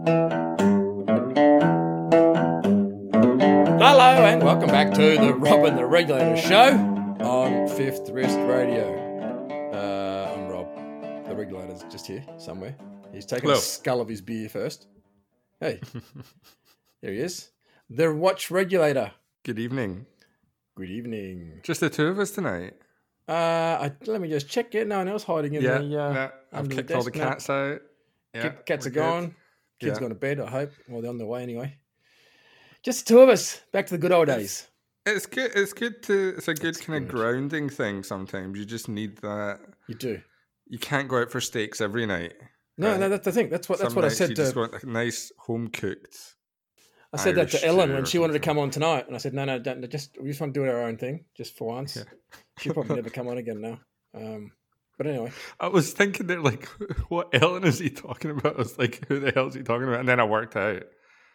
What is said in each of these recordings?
Hello and welcome back to the Rob and the Regulator show on Fifth Wrist Radio. I'm Rob. The Regulator's just here somewhere. He's taking a scull of his beer first. Hey, there he is. The Watch Regulator. Good evening. Good evening. Just the two of us tonight. Let me just check it. No one else hiding in the. I've kicked all the cats out. Yeah, cats are gone. Kids gone to bed, I hope. Well, they're on their way anyway. Just the two of us. Back to the good old days. It's good. It's a good kind of grounding thing sometimes. You just need that. You do. You can't go out for steaks every night. No, right? No, that's the thing. That's what I said you to. Just want a nice home cooked. I said that to Ellen when she wanted to come on tonight, and I said, "No, don't. We just want to do our own thing, just for once." Yeah. She'll probably never come on again now. But anyway, I was thinking that, like, what Ellen is he talking about? I was like, who the hell is he talking about? And then I worked out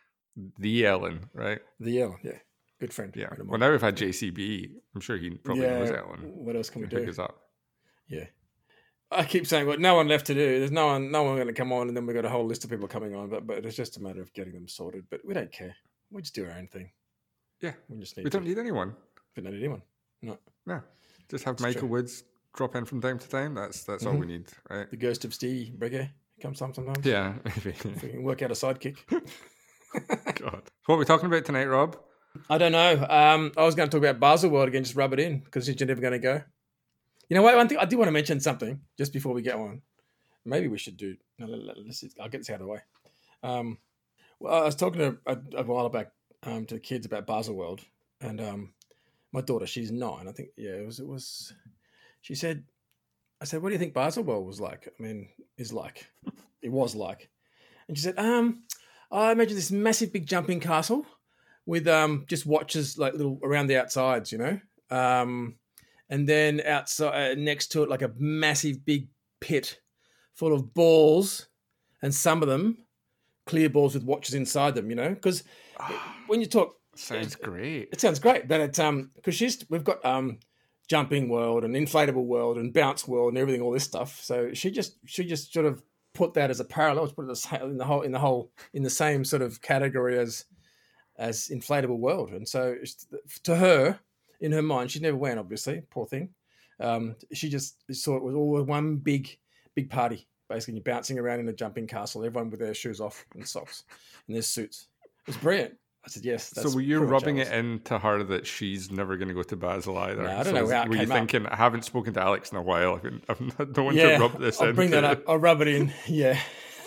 the Ellen, right? The Ellen, yeah, good friend. Yeah. Well, now we've had JCB. I'm sure he probably knows Ellen. What else can we do? Pick us up. Yeah. I keep saying, well, no one left to do. There's no one going to come on, and then we've got a whole list of people coming on. But it's just a matter of getting them sorted. But we don't care. We just do our own thing. Yeah, we don't need anyone. We don't need anyone. No. Just have Michael Woods drop in from time to time. That's all we need, right? The ghost of Steve Brigger comes sometimes. Yeah, maybe. If we can work out a sidekick. God, what are we talking about tonight, Rob? I don't know. I was going to talk about Baselworld again. Just rub it in because you're never going to go. You know what? One thing I do want to mention something just before we get on. Maybe we should do. No, I'll get this out of the way. Well, I was talking a while back to the kids about Baselworld, and my daughter, she's 9. I think, it was. She said, "I said, what do you think Baselworld was like? I mean, it was like." And she said, "I imagine this massive big jumping castle with just watches like little around the outsides, you know." And then outside, next to it, like a massive big pit full of balls, and some of them clear balls with watches inside them. You know, because when you talk, sounds great. It sounds great, but it's because we've got jumping world and inflatable world and bounce world and everything, all this stuff. So she just sort of put that as a parallel, put it in the same sort of category as inflatable world. And so to her, in her mind, she never went, obviously, poor thing. She just saw it was all one big party. Basically, you're bouncing around in a jumping castle, everyone with their shoes off and socks and their suits. It was brilliant. I said, yes. So were you rubbing it into her that she's never going to go to Basel either? No, I don't know how it were you came thinking, up. I haven't spoken to Alex in a while. I don't want to rub this in. I'll bring that up. I'll rub it in. Yeah.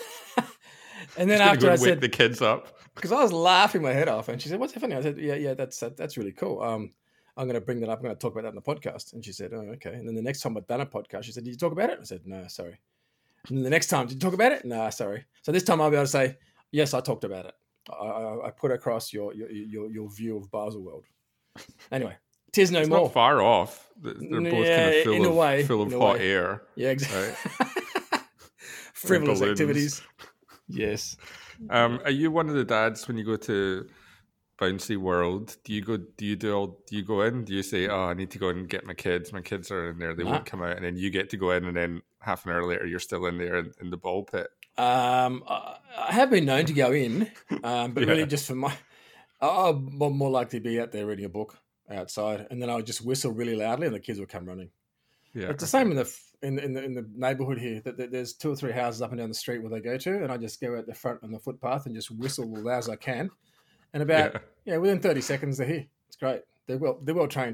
And then just after go I wake said... the kids up. Because I was laughing my head off. And she said, what's happening? I said, yeah, that's really cool. I'm going to bring that up. I'm going to talk about that in the podcast. And she said, oh, okay. And then the next time I'd done a podcast, she said, did you talk about it? I said, no, sorry. And then the next time, did you talk about it? No, sorry. So this time I'll be able to say, yes, I talked about it. I put across your view of Baselworld. Anyway, tis no more. Not far off. They're both kind of full of hot air. Yeah, exactly. Right? Frivolous activities. Yes. Are you one of the dads when you go to Bouncy World? Do you go in? Do you say, "Oh, I need to go and get my kids. My kids are in there. They won't come out." And then you get to go in, and then half an hour later, you're still in there in the ball pit. I have been known to go in, but really just for I'll more likely be out there reading a book outside, and then I'll just whistle really loudly, and the kids will come running. Yeah, it's the same in the neighbourhood here. That there's 2 or 3 houses up and down the street where they go to, and I just go out the front on the footpath and just whistle as loud as I can. And about within 30 seconds they're here. It's great. They're well trained.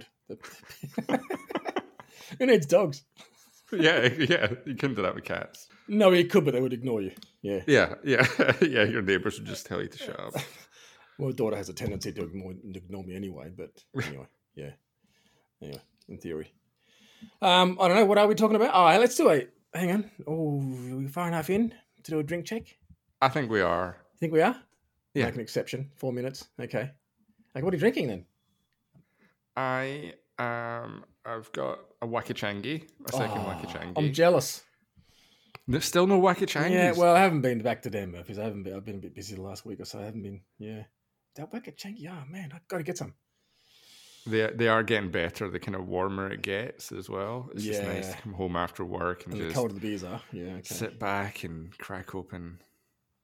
Who needs dogs? Yeah. You couldn't do that with cats. No, you could, but they would ignore you. Yeah. Your neighbours would just tell you to shut up. Well, my daughter has a tendency to ignore me anyway. But anyway, yeah. Anyway, in theory, I don't know. What are we talking about? Oh, let's do a. Hang on. Oh, are we far enough in to do a drink check? I think we are. You think we are? Yeah. Make an exception. 4 minutes. Okay. Like, what are you drinking then? I've got a Wakachangi, a second Wakachangi. I'm jealous. There's still no Wakachangis. Yeah, well, I haven't been back to Dan Murphy's. I've been a bit busy the last week or so. I haven't been. Yeah, that Wakachangi. Oh man, I've got to get some. They are getting better. The kind of warmer it gets as well. It's just nice to come home after work and just the colder the beers are. Yeah, okay. sit back and crack open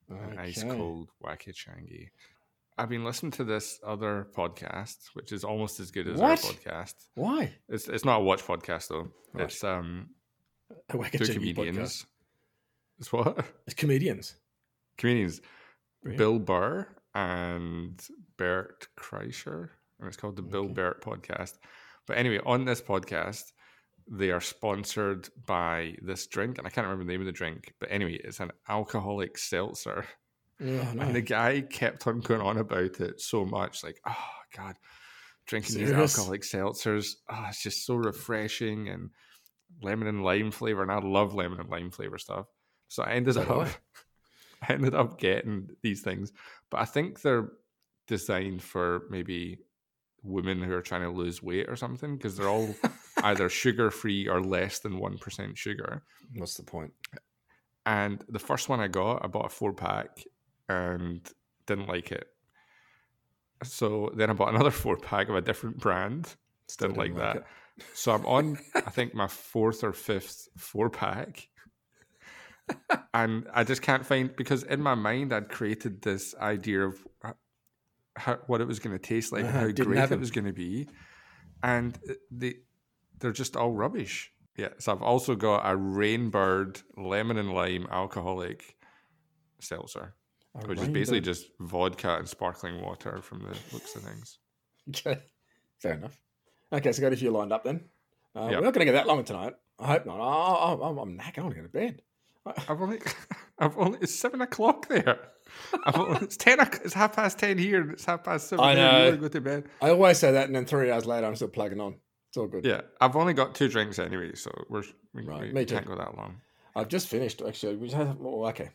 An ice cold Wacky Changi. I've been listening to this other podcast, which is almost as good as our podcast. Why? It's not a watch podcast though. Right. It's a Wacky two Changi comedians. Podcast. It's what? It's comedians. Comedians. Brilliant. Bill Burr and Bert Kreischer, and it's called the Bill Burt Podcast. But anyway, on this podcast, they are sponsored by this drink, and I can't remember the name of the drink, but anyway, it's an alcoholic seltzer. Oh, no. And the guy kept on going on about it so much, like, oh God, drinking these alcoholic seltzers, it's just so refreshing, and lemon and lime flavor, and I love lemon and lime flavor stuff. So I ended up getting these things, but I think they're designed for maybe women who are trying to lose weight or something, because they're all either sugar-free or less than 1% sugar. What's the point? And the first one I bought a 4-pack and didn't like it. So then I bought another 4-pack of a different brand. Didn't like that. It. So I'm on, I think, my 4th or 5th 4-pack. And I just can't find, because in my mind I'd created this idea of what it was going to taste like and how great it was going to be. And they're just all rubbish. Yeah, so I've also got a Rainbird lemon and lime alcoholic seltzer, which is basically just vodka and sparkling water from the looks of things. Okay, fair enough. Okay, so got a few lined up then. We're not going to get that long tonight. I hope not. I'm knackered. I want to go to bed. I've only. It's 7 o'clock there. It's 10. It's 10:30 here, and it's 7:30. I know. You want to go to bed. I always say that, and then 3 hours later, I'm still plugging on. It's all good. Yeah, I've only got 2 drinks anyway, so we Me too. can't go that long. I've just finished actually. Okay.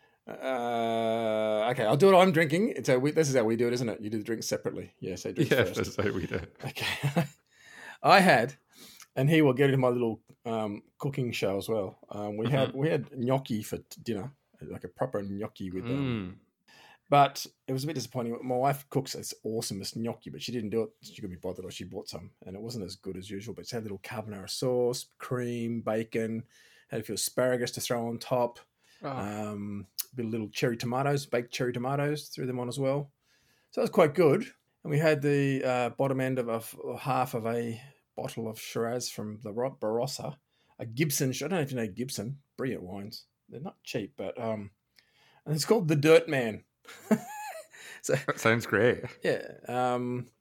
Okay, I'll do what I'm drinking. This is how we do it, isn't it? You do the drinks separately. Yeah, so drink first. That's how we do it. Okay. I had, and here we'll get into my little cooking show as well. We had gnocchi for dinner, like a proper gnocchi with them. But it was a bit disappointing. My wife cooks this awesomest gnocchi, but she didn't do it. She couldn't be bothered, or she bought some, and it wasn't as good as usual. But she had a little carbonara sauce, cream, bacon, had a few asparagus to throw on top, a bit of little cherry tomatoes, baked cherry tomatoes, threw them on as well. So it was quite good. And we had the bottom end of half of a bottle of Shiraz from the Barossa, a Gibson. I don't know if you know Gibson, brilliant wines. They're not cheap, but and it's called the Dirt Man. So that sounds great. Yeah,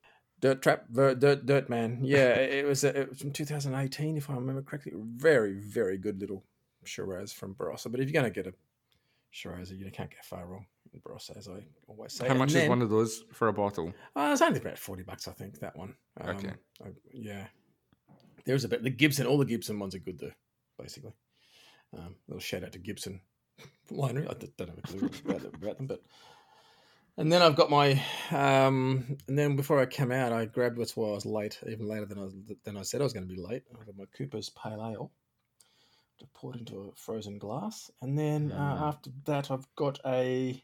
Dirt Man. Yeah, it was from 2018, if I remember correctly. Very, very good little Shiraz from Barossa. But if you're going to get a Shiraz, you can't get far wrong in Barossa, as I always say. How much is one of those for a bottle? It's only about $40, I think, that one. Okay. Yeah. There's a bit. All the Gibson ones are good, though, basically. Little shout out to Gibson Winery. I don't have a clue about them, but. And then I've got my. And then before I came out, I grabbed what's why I was late, even later than I said I was going to be late. I got my Cooper's Pale Ale to pour it into a frozen glass, and then after that, I've got a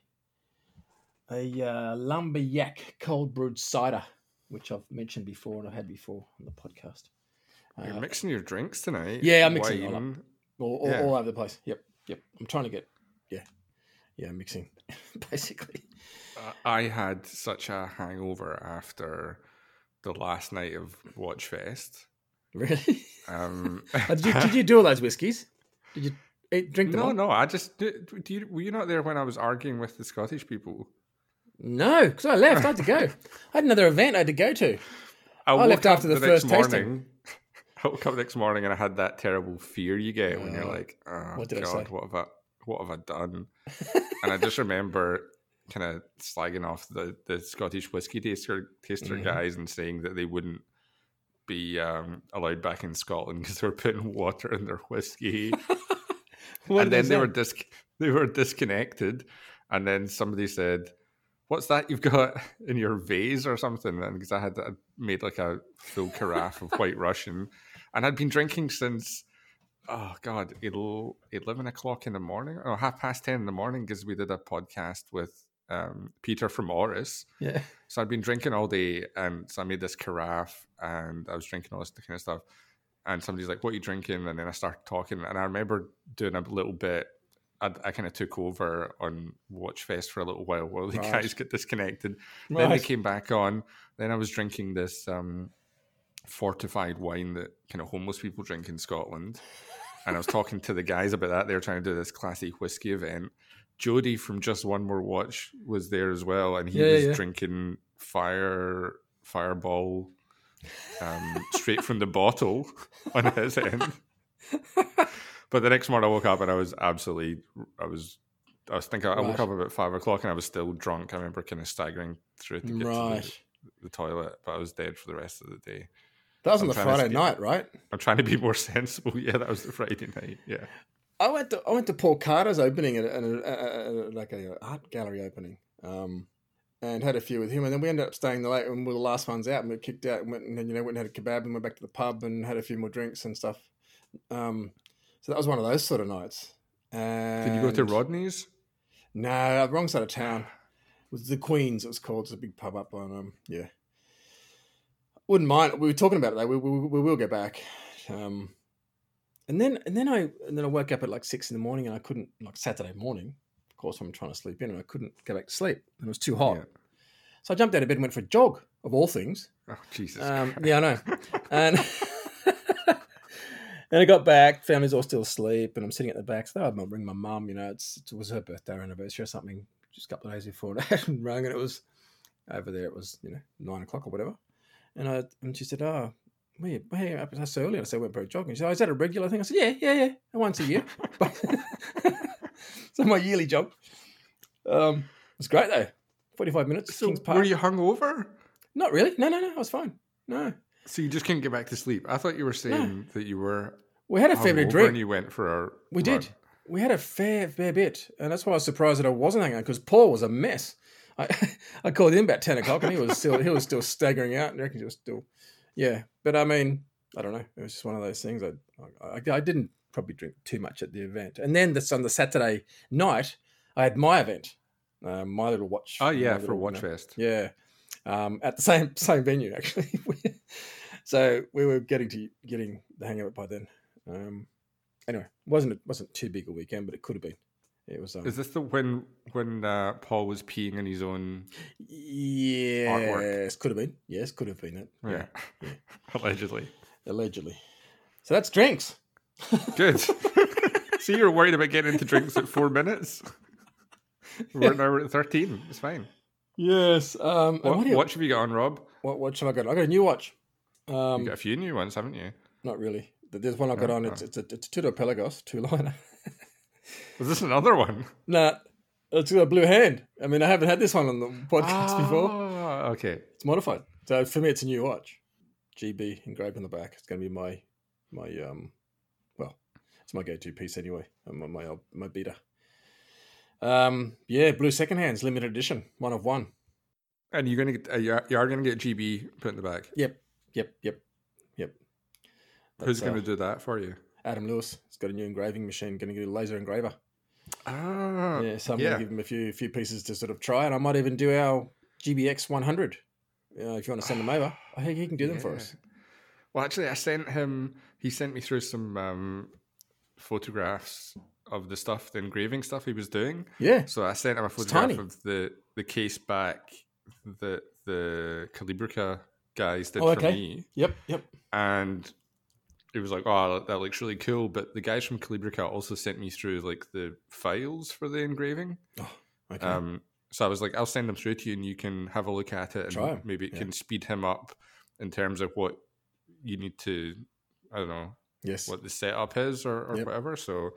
Lumberjack cold brewed cider, which I've mentioned before and I've had before on the podcast. You're mixing your drinks tonight. Yeah, I'm mixing all over the place. Yep. I'm trying to get mixing basically. I had such a hangover after the last night of Watchfest. Really? Did you do all those whiskies? Did you drink them? No. I just were you not there when I was arguing with the Scottish people? No, because I left. I had to go. I had another event I had to go to. I left after the first tasting. I woke up next morning and I had that terrible fear you get when you're like, "Oh what did God, I say? what have I done?" And I just remember kind of slagging off the Scottish whiskey taster guys and saying that they wouldn't be allowed back in Scotland because they were putting water in their whiskey. And then they were disconnected, and then somebody said, "What's that you've got in your vase or something?" And because I made like a full carafe of White Russian, and I'd been drinking since 11 o'clock in the morning, or 10:30 in the morning, because we did a podcast with Peter from Oris. Yeah. So I'd been drinking all day, and so I made this carafe, and I was drinking all this kind of stuff. And somebody's like, "What are you drinking?" And then I started talking, and I remember doing a little bit I kind of took over on Watchfest for a little while the Right. guys get disconnected. Right. Then they came back on. Then I was drinking this fortified wine that kind of homeless people drink in Scotland. And I was talking to the guys about that. They were trying to do this classy whiskey event. Jody from Just One More Watch was there as well, and he was drinking Fireball straight from the bottle on his end. But the next morning I woke up and I woke up about 5 o'clock and I was still drunk. I remember kind of staggering through to get to the toilet, but I was dead for the rest of the day. That was on the Friday night, right? I'm trying to be more sensible. Yeah, that was the Friday night. Yeah. I went to Paul Carter's opening at like a art gallery opening, and had a few with him, and then we ended up staying the late, and we were the last ones out, and we got kicked out, and went and had a kebab, and went back to the pub, and had a few more drinks and stuff. So that was one of those sort of nights. And did you go to Rodney's? No, wrong side of town. It was the Queen's. It was called. It's a big pub up on Wouldn't mind. We were talking about it though. We will go back. And then I woke up at like 6 a.m, and I couldn't, like Saturday morning. Of course, I'm trying to sleep in, and I couldn't go back to sleep, and it was too hot. Yeah. So I jumped out of bed and went for a jog, of all things. Oh Jesus! Yeah, I know. And and I got back, family's all still asleep, and I'm sitting at the back. So I'm ring my mum. It was her birthday or anniversary or something, just a couple of days before. And I hadn't rung, and it was over there. It was 9 o'clock or whatever. And she said, "Oh, why are you up so early?" And I said, "I went for a jog." And she said, "Oh, is that a regular thing?" I said, "Yeah, once a year." So my yearly jog. It was great though. 45 minutes. So were you hungover? Not really. No. I was fine. No. So you just couldn't get back to sleep. I thought you were saying that you were. We had a fair bit of drink. And you went for a. We did. We had a fair bit, and that's why I was surprised that I wasn't hanging out because Paul was a mess. I called him about 10 o'clock and he was still staggering out, and I reckon he was still, yeah. But I mean, I don't know. It was just one of those things. I didn't probably drink too much at the event, and then on the Saturday night I had my event, my little watch. Oh yeah, for Watchfest. Yeah, at the same venue actually. So we were getting the hang of it by then. Anyway, it wasn't too big a weekend, but it could have been. It was. Is this the when Paul was peeing in his own? Artwork? Yes, could have been. Yes, could have been it. Yeah. Allegedly. So that's drinks. Good. See, you're worried about getting into drinks at 4 minutes. We're at 13. It's fine. Yes. What watch have you got on, Rob? What watch have I got? I got a new watch. You got a few new ones, haven't you? Not really. There's one I got on. It's a Tudor Pelagos 2-liner. Was this another one? Nah, it's got a blue hand. I mean, I haven't had this one on the podcast before. Okay. It's modified. So for me, it's a new watch. GB engraved on the back. It's going to be my it's my go-to piece anyway. My beater. Blue second hands, limited edition, 1 of 1. And you're going to get you are going to get GB put in the back. Yep. Who's going to do that for you? Adam Lewis. He's got a new engraving machine. Going to get a laser engraver. Ah, yeah. So I'm going to give him a few pieces to sort of try, and I might even do our GBX 100. If you want to send them over, I think he can do them for us. Well, actually, he sent me through some photographs of the engraving stuff he was doing. Yeah. So I sent him a photograph of the case back that the Calibrica guys did for me. Yep. And it was like, oh, that looks really cool. But the guys from Calibrica also sent me through like the files for the engraving. Oh, okay. So I was like, I'll send them through to you and you can have a look at it and maybe it can speed him up in terms of what you need to, I don't know, what the setup is or whatever. So,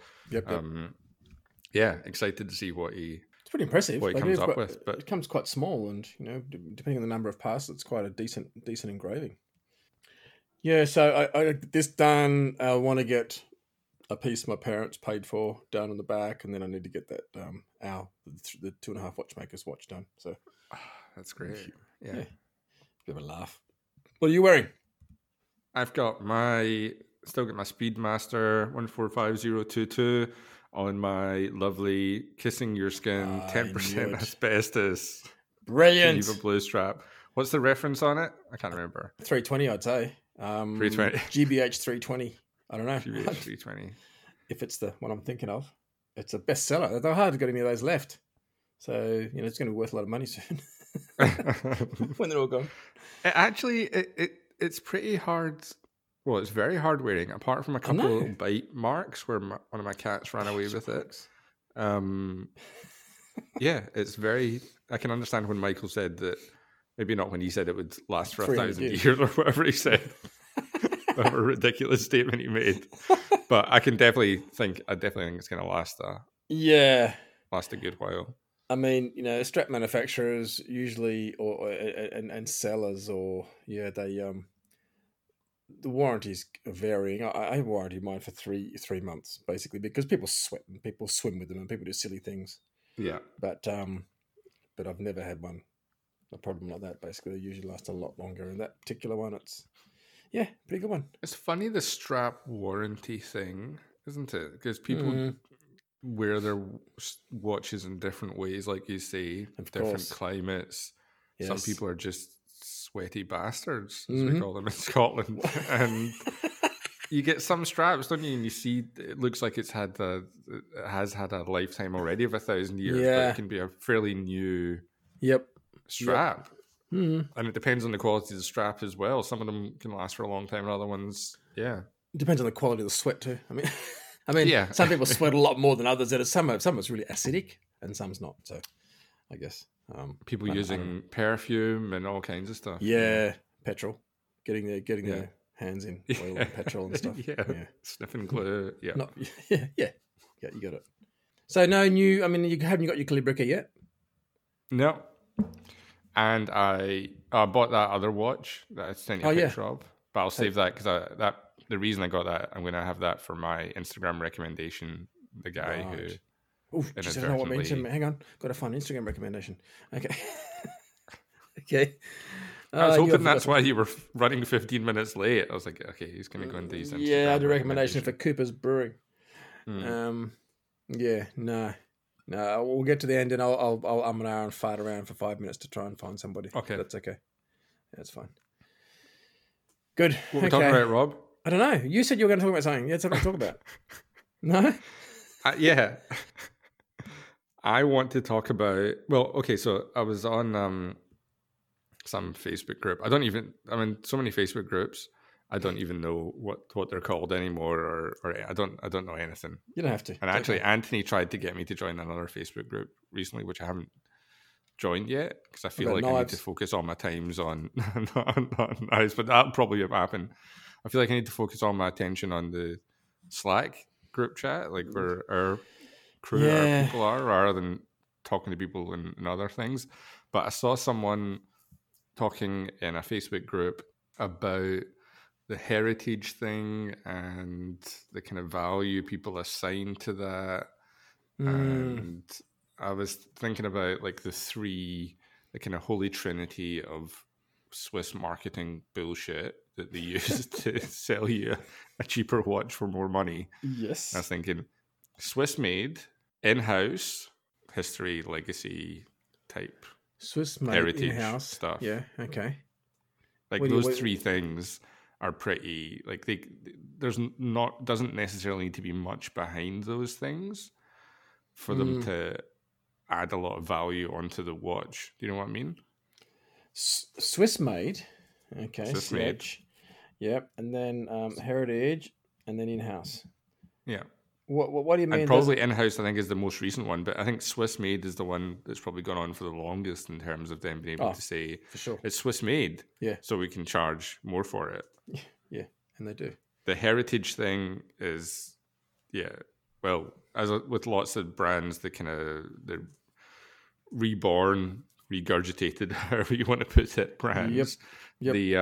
excited to see what he. It's pretty impressive. What he comes up with, but it comes quite small, and depending on the number of passes, it's quite a decent engraving. Yeah, so I this done. I want to get a piece my parents paid for done on the back, and then I need to get that the 2.5 watchmaker's watch done. So that's great. Yeah, bit of a laugh. What are you wearing? I've got still got my Speedmaster 145022 on my lovely Kissing Your Skin 10% asbestos. Brilliant. Geneva blue strap. What's the reference on it? I can't remember. 320, I'd say. 320. GBH 320. I don't know. GBH 320. If it's the one I'm thinking of. it's a bestseller. They're hard to get any of those left. So, it's going to be worth a lot of money soon when they're all gone. It's pretty hard. Well, it's very hard wearing, apart from a couple of little bite marks where one of my cats ran away with it. Yeah, it's very... I can understand when Michael said that, maybe not when he said it would last for 1,000 years or whatever he said. Whatever ridiculous statement he made. But I definitely think it's going to last a good while. I mean, strap manufacturers usually, and sellers, they the warranties are varying. I warranty mine for three months basically, because people sweat and people swim with them and people do silly things. Yeah, but I've never had a problem like that. Basically, they usually last a lot longer. And that particular one, it's pretty good one. It's funny, the strap warranty thing, isn't it? Because people wear their watches in different ways, like you say, different climates. Yes. Some people are just sweaty bastards, as we call them in Scotland. And you get some straps, don't you? And you see it looks like it has had a lifetime already of 1,000 years, but it can be a fairly new strap. Yep. Mm-hmm. And it depends on the quality of the strap as well. Some of them can last for a long time, and other ones, it depends on the quality of the sweat too. I mean, some people sweat a lot more than others. Some is really acidic, and some's not. So, I guess people using perfume and all kinds of stuff. Yeah, petrol, getting their hands in oil and petrol and stuff. Sniffing glue. Yeah, you got it. So no new. I mean, you haven't got your Calibrica yet. No. And I bought that other watch that I sent you a picture of, but I'll save that because the reason I got that, I'm going to have that for my Instagram recommendation. The guy who I don't know what mentioned. Hang on, got to find Instagram recommendation. Okay, okay. I was hoping that's why you were running 15 minutes late. I was like, okay, he's going to go into his Instagram. Yeah, I had a recommendation for Cooper's Brewing. No, we'll get to the end, and I'm an hour and fart around for 5 minutes to try and find somebody. Okay, that's okay. That's fine. Good. What are we talking about, Rob? I don't know. You said you were going to talk about something. Yeah, something to talk about. No. Yeah. I want to talk about. Well, okay. So I was on some Facebook group. I'm in so many Facebook groups. I don't even know what they're called anymore, or I don't know anything. You don't have to. And actually, Anthony tried to get me to join another Facebook group recently, which I haven't joined yet because I feel like I need to focus all my times on knives, but that'll probably happen. I feel like I need to focus all my attention on the Slack group chat, like where our crew, our people are, rather than talking to people and other things. But I saw someone talking in a Facebook group about the heritage thing and the kind of value people assign to that. And I was thinking about like the kind of holy trinity of Swiss marketing bullshit that they use to sell you a cheaper watch for more money. Yes. I was thinking Swiss made, in-house, history, legacy type. Swiss made, heritage in-house stuff. Yeah, okay. Like those three things are pretty, like doesn't necessarily need to be much behind those things for them to add a lot of value onto the watch. Do you know what I mean? Swiss made. Okay. Swiss made. Yep. And then heritage and then in-house. Yeah. What do you mean? And probably in-house, I think, is the most recent one, but I think Swiss made is the one that's probably gone on for the longest in terms of them being able to say, for sure, it's Swiss made, yeah, so we can charge more for it. Yeah, and they do. The heritage thing is, well, with lots of brands, they're reborn, regurgitated, however you want to put it, brands. Yep. They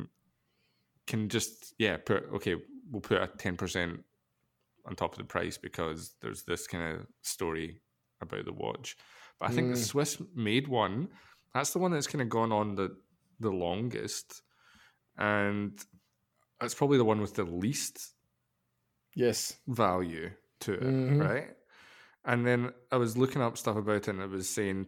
can just we'll put a 10% on top of the price because there's this kind of story about the watch. But I think the Swiss made one, that's the one that's kind of gone on the longest, and that's probably the one with the least value to it, right? And then I was looking up stuff about it, and it was saying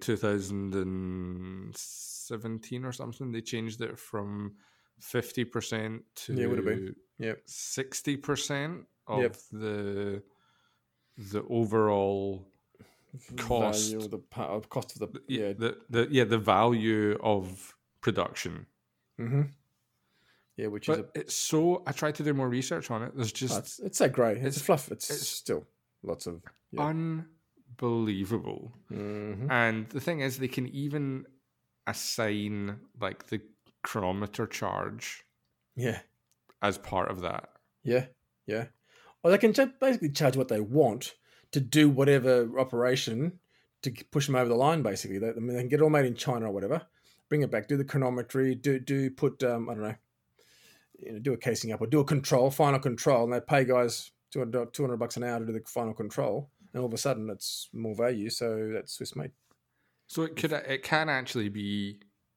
2017 or something, they changed it from 50% to 60% of the the overall cost, value, the cost of the value of production. Mm-hmm. Yeah, which but is it's so. I tried to do more research on it. There's just it's so grey. It's a fluff. It's still lots of unbelievable. Mm-hmm. And the thing is, they can even assign like the chronometer charge. Yeah. As part of that. Yeah. Yeah. Or they can basically charge what they want to do whatever operation to push them over the line. Basically, they can get it all made in China or whatever. Bring it back. Do the chronometry. Do put I don't know. Do a casing up or do a final control, and they pay guys $200 an hour to do the final control, and all of a sudden it's more value. So that's Swiss made. So it can actually be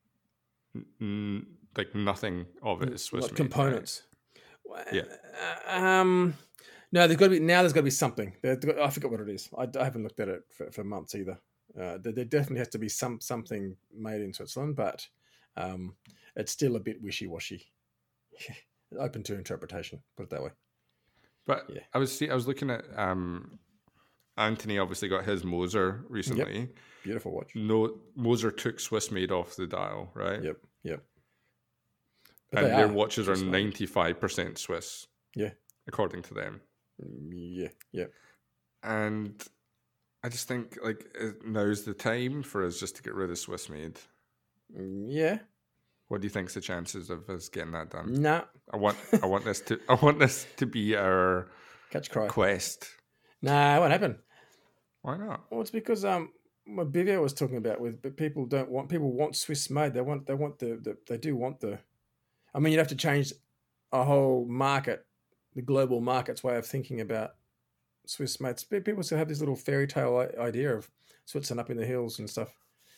like nothing of it is Swiss made. Components. Right? Yeah. No, there's got to be something. I forgot what it is. I haven't looked at it for months either. There definitely has to be something made in Switzerland, but it's still a bit wishy-washy. Open to interpretation, put it that way. But yeah. I was looking at Anthony obviously got his Moser recently. Yep. Beautiful watch. No, Moser took Swiss made off the dial, right? Yep. And their watches are 95% Swiss. Yeah. According to them. Yeah. And I just think like now's the time for us just to get rid of Swiss made. Yeah. What do you think's the chances of us getting that done? Nah. I want this to be our catch cry quest. Nah, it won't happen. Why not? Well, it's because what Bivio was talking about but people want Swiss made. They want the. I mean, you'd have to change a whole market, the global market's way of thinking about Swiss made. People still have this little fairy tale idea of Switzerland up in the hills and stuff,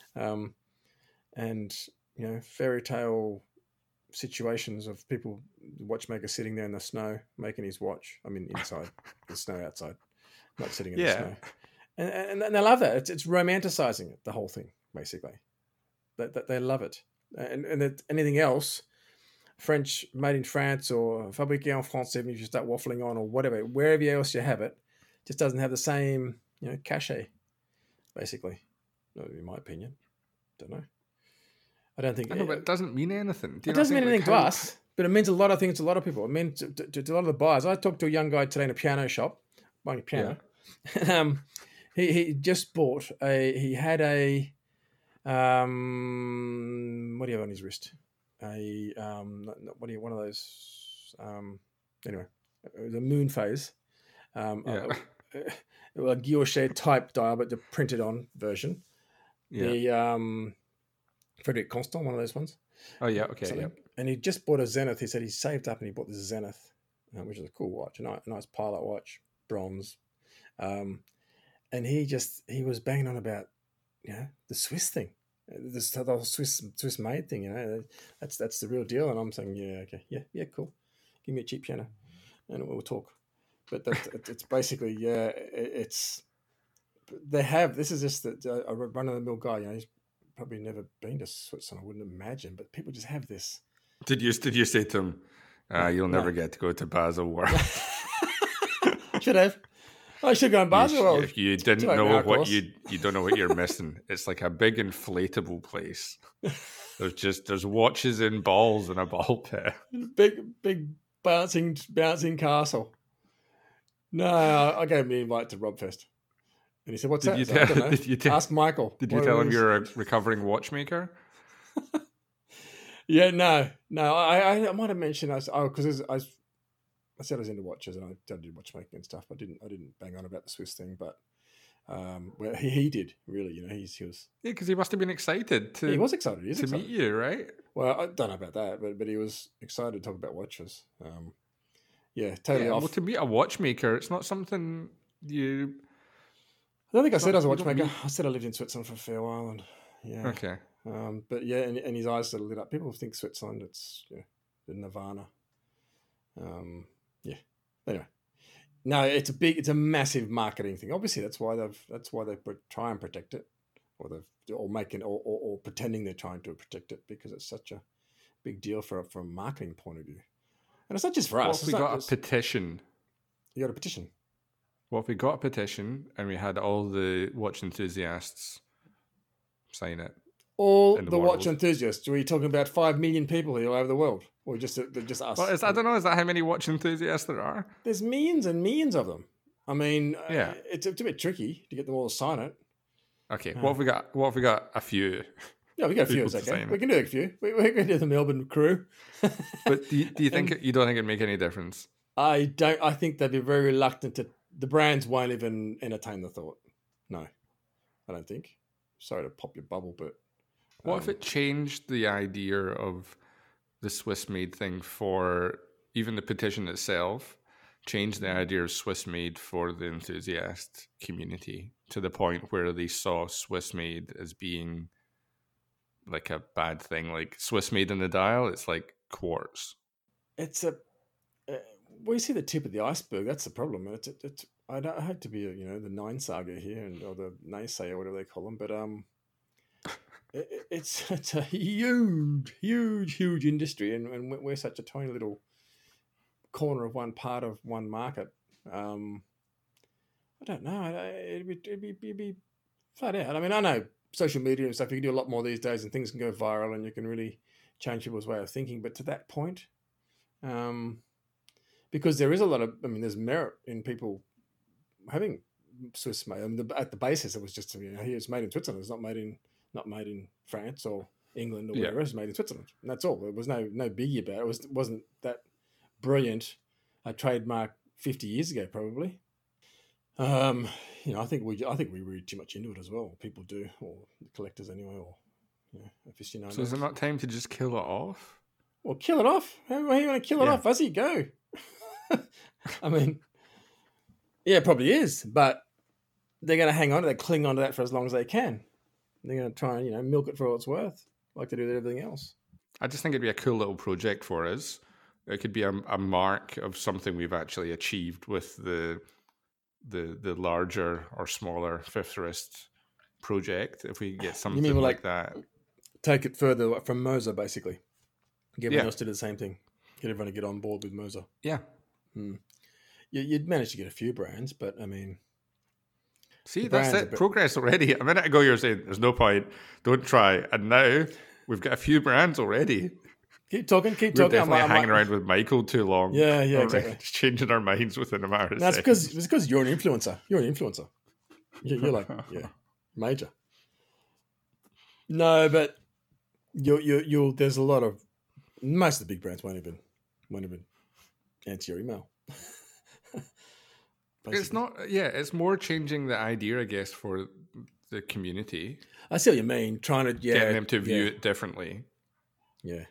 and fairy tale situations of people, the watchmaker sitting there in the snow making his watch. I mean, inside the snow, outside, not sitting in the snow. And they love that. It's romanticizing it, the whole thing, basically. That they love it. And anything else, French, made in France or fabriqué en France, even if you start waffling on or whatever, wherever else you have it, just doesn't have the same, cachet, basically. In my opinion. Don't know. I don't think... I know, but it doesn't mean anything. It doesn't mean anything to us, but it means a lot of things to a lot of people. It means to a lot of the buyers. I talked to a young guy today in a piano shop, buying a piano. Yeah. He just bought he had a... what do you have on his wrist? One of those... anyway, it was a moon phase. A guilloche type dial, but the printed on version. Yeah. The Frederic Constant, one of those ones. Oh yeah, okay. Yeah. And he just bought a Zenith. He said he saved up and he bought this Zenith, which is a cool watch, a nice pilot watch, bronze. And he was banging on about, the Swiss thing, the whole Swiss made thing. That's the real deal. And I'm saying, yeah, okay, yeah, cool. Give me a cheap piano, and we'll talk. But it's basically, it's they have. This is just a run of the mill guy. He's probably never been to Switzerland, I wouldn't imagine. But people just have this. Did you say to him, "You'll never get to go to Basel World"? Should have. I should go to Basel World. If you didn't know what you don't know what you're missing. It's like a big inflatable place. There's watches and balls in a ball pit. Big bouncing castle. No, I gave him the invite to Robfest. And he said, "What's that?" Ask Michael. Did you tell him you're a recovering watchmaker? Yeah, no. I might have mentioned because I said I was into watches and I did watchmaking and stuff. I didn't bang on about the Swiss thing, but well, he did really. He was. Yeah, because he must have been excited he was excited. He was excited. Meet you, right? Well, I don't know about that, but he was excited to talk about watches. Totally off. Well, to meet a watchmaker, it's not something you. I don't think I said I was a watchmaker. I said I lived in Switzerland for a fair while, and Okay. But yeah, and his eyes sort of lit up. People think Switzerland, it's the nirvana. Anyway, no, it's a massive marketing thing. Obviously, that's why they try and protect it, or pretending they're trying to protect it because it's such a big deal from a marketing point of view. And it's not just for us. We got a petition. You got a petition. What if we got a petition and we had all the watch enthusiasts sign it? All In the the watch world. enthusiasts. Are we talking about 5 million people here all over the world? Or just us? Well, I don't know. Is that how many watch enthusiasts there are? There's millions and millions of them. I mean, Yeah. it's a bit tricky to get them all to sign it. Okay. What if we got? What if we got a few? Yeah, we got a few. People to Okay, sign we it. can do a few. We can do the Melbourne crew. But do you think you don't think it'd make any difference? I don't. I think they'd be very reluctant to. The brands won't even entertain the thought. No, I don't think. Sorry to pop your bubble, but What if it changed the idea of the Swiss made thing for even the petition itself? Changed the idea of Swiss made for the enthusiast community to the point where they saw Swiss made as being like a bad thing, like Swiss made in the dial. It's like quartz. it's a. We see the tip of the iceberg. That's the problem. I hate to be the Nine Saga here or the naysayer, whatever they call them, but it's a huge industry, and we're such a tiny little corner of one part of one market. I don't know. It'd be flat out. I mean, I know social media and stuff. You can do a lot more these days, and things can go viral, and you can really change people's way of thinking. But to that point, because there is a lot of, I mean, there's merit in people having Swiss made. I mean, at the basis, it was just here it's made in Switzerland. It's not made in France or England or whatever. It's made in Switzerland, and that's all. There was no biggie about it. It wasn't that brilliant a trademark 50 years ago, probably. I think we read too much into it as well. People do, or the collectors anyway, or aficionados. So is it not time to just kill it off? Well, kill it off. How do you want to kill it off? Fuzzy, go. I mean, yeah, it probably is, but they're going to hang on to that, cling on to that for as long as they can. They're going to try and milk it for all it's worth, like they do with everything else. I just think it'd be a cool little project for us. It could be a mark of something we've actually achieved with the larger or smaller Fifth Wrist project. If we get something like that, take it further from Moser, basically. Get everyone else to do the same thing. Get everyone to get on board with Moser. Yeah. You'd manage to get a few brands, but I mean, see, that's it. Progress already. A minute ago, you were saying there's no point. Don't try, and now we've got a few brands already. Keep talking. We're definitely hanging around with Michael too long. Yeah, exactly. Changing our minds within a matter of seconds. That's because you're an influencer. You're You're like major. No, but you'll. There's a lot of most of the big brands won't even answer your email. It's not. Yeah, it's more changing the idea, I guess, for the community. I see what you mean. Trying to getting them to view it differently. Yeah.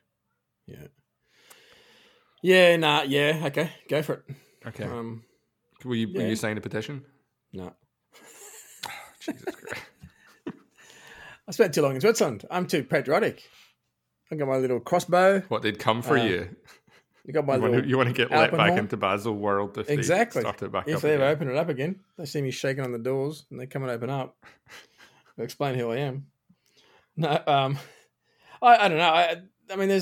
Okay, go for it. Okay. Will you sign a petition? No. Jesus Christ. I spent too long in Switzerland. I'm too patriotic. I got my little crossbow. What, they'd come for you? You got my you want to get let back into Basel World if they start it back up. If they ever open it up again, they see me shaking on the doors and they come and open up. They explain who I am. No, I don't know. I mean,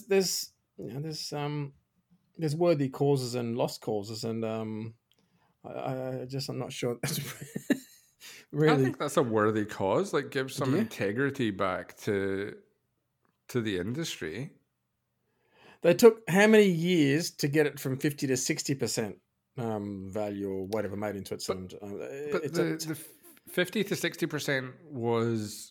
there's worthy causes and lost causes, and I'm not sure. Really, I think that's a worthy cause. Like, give some integrity back to the industry. They took how many years to get it from 50 to 60% value or whatever made in Switzerland? But the 50 to 60% was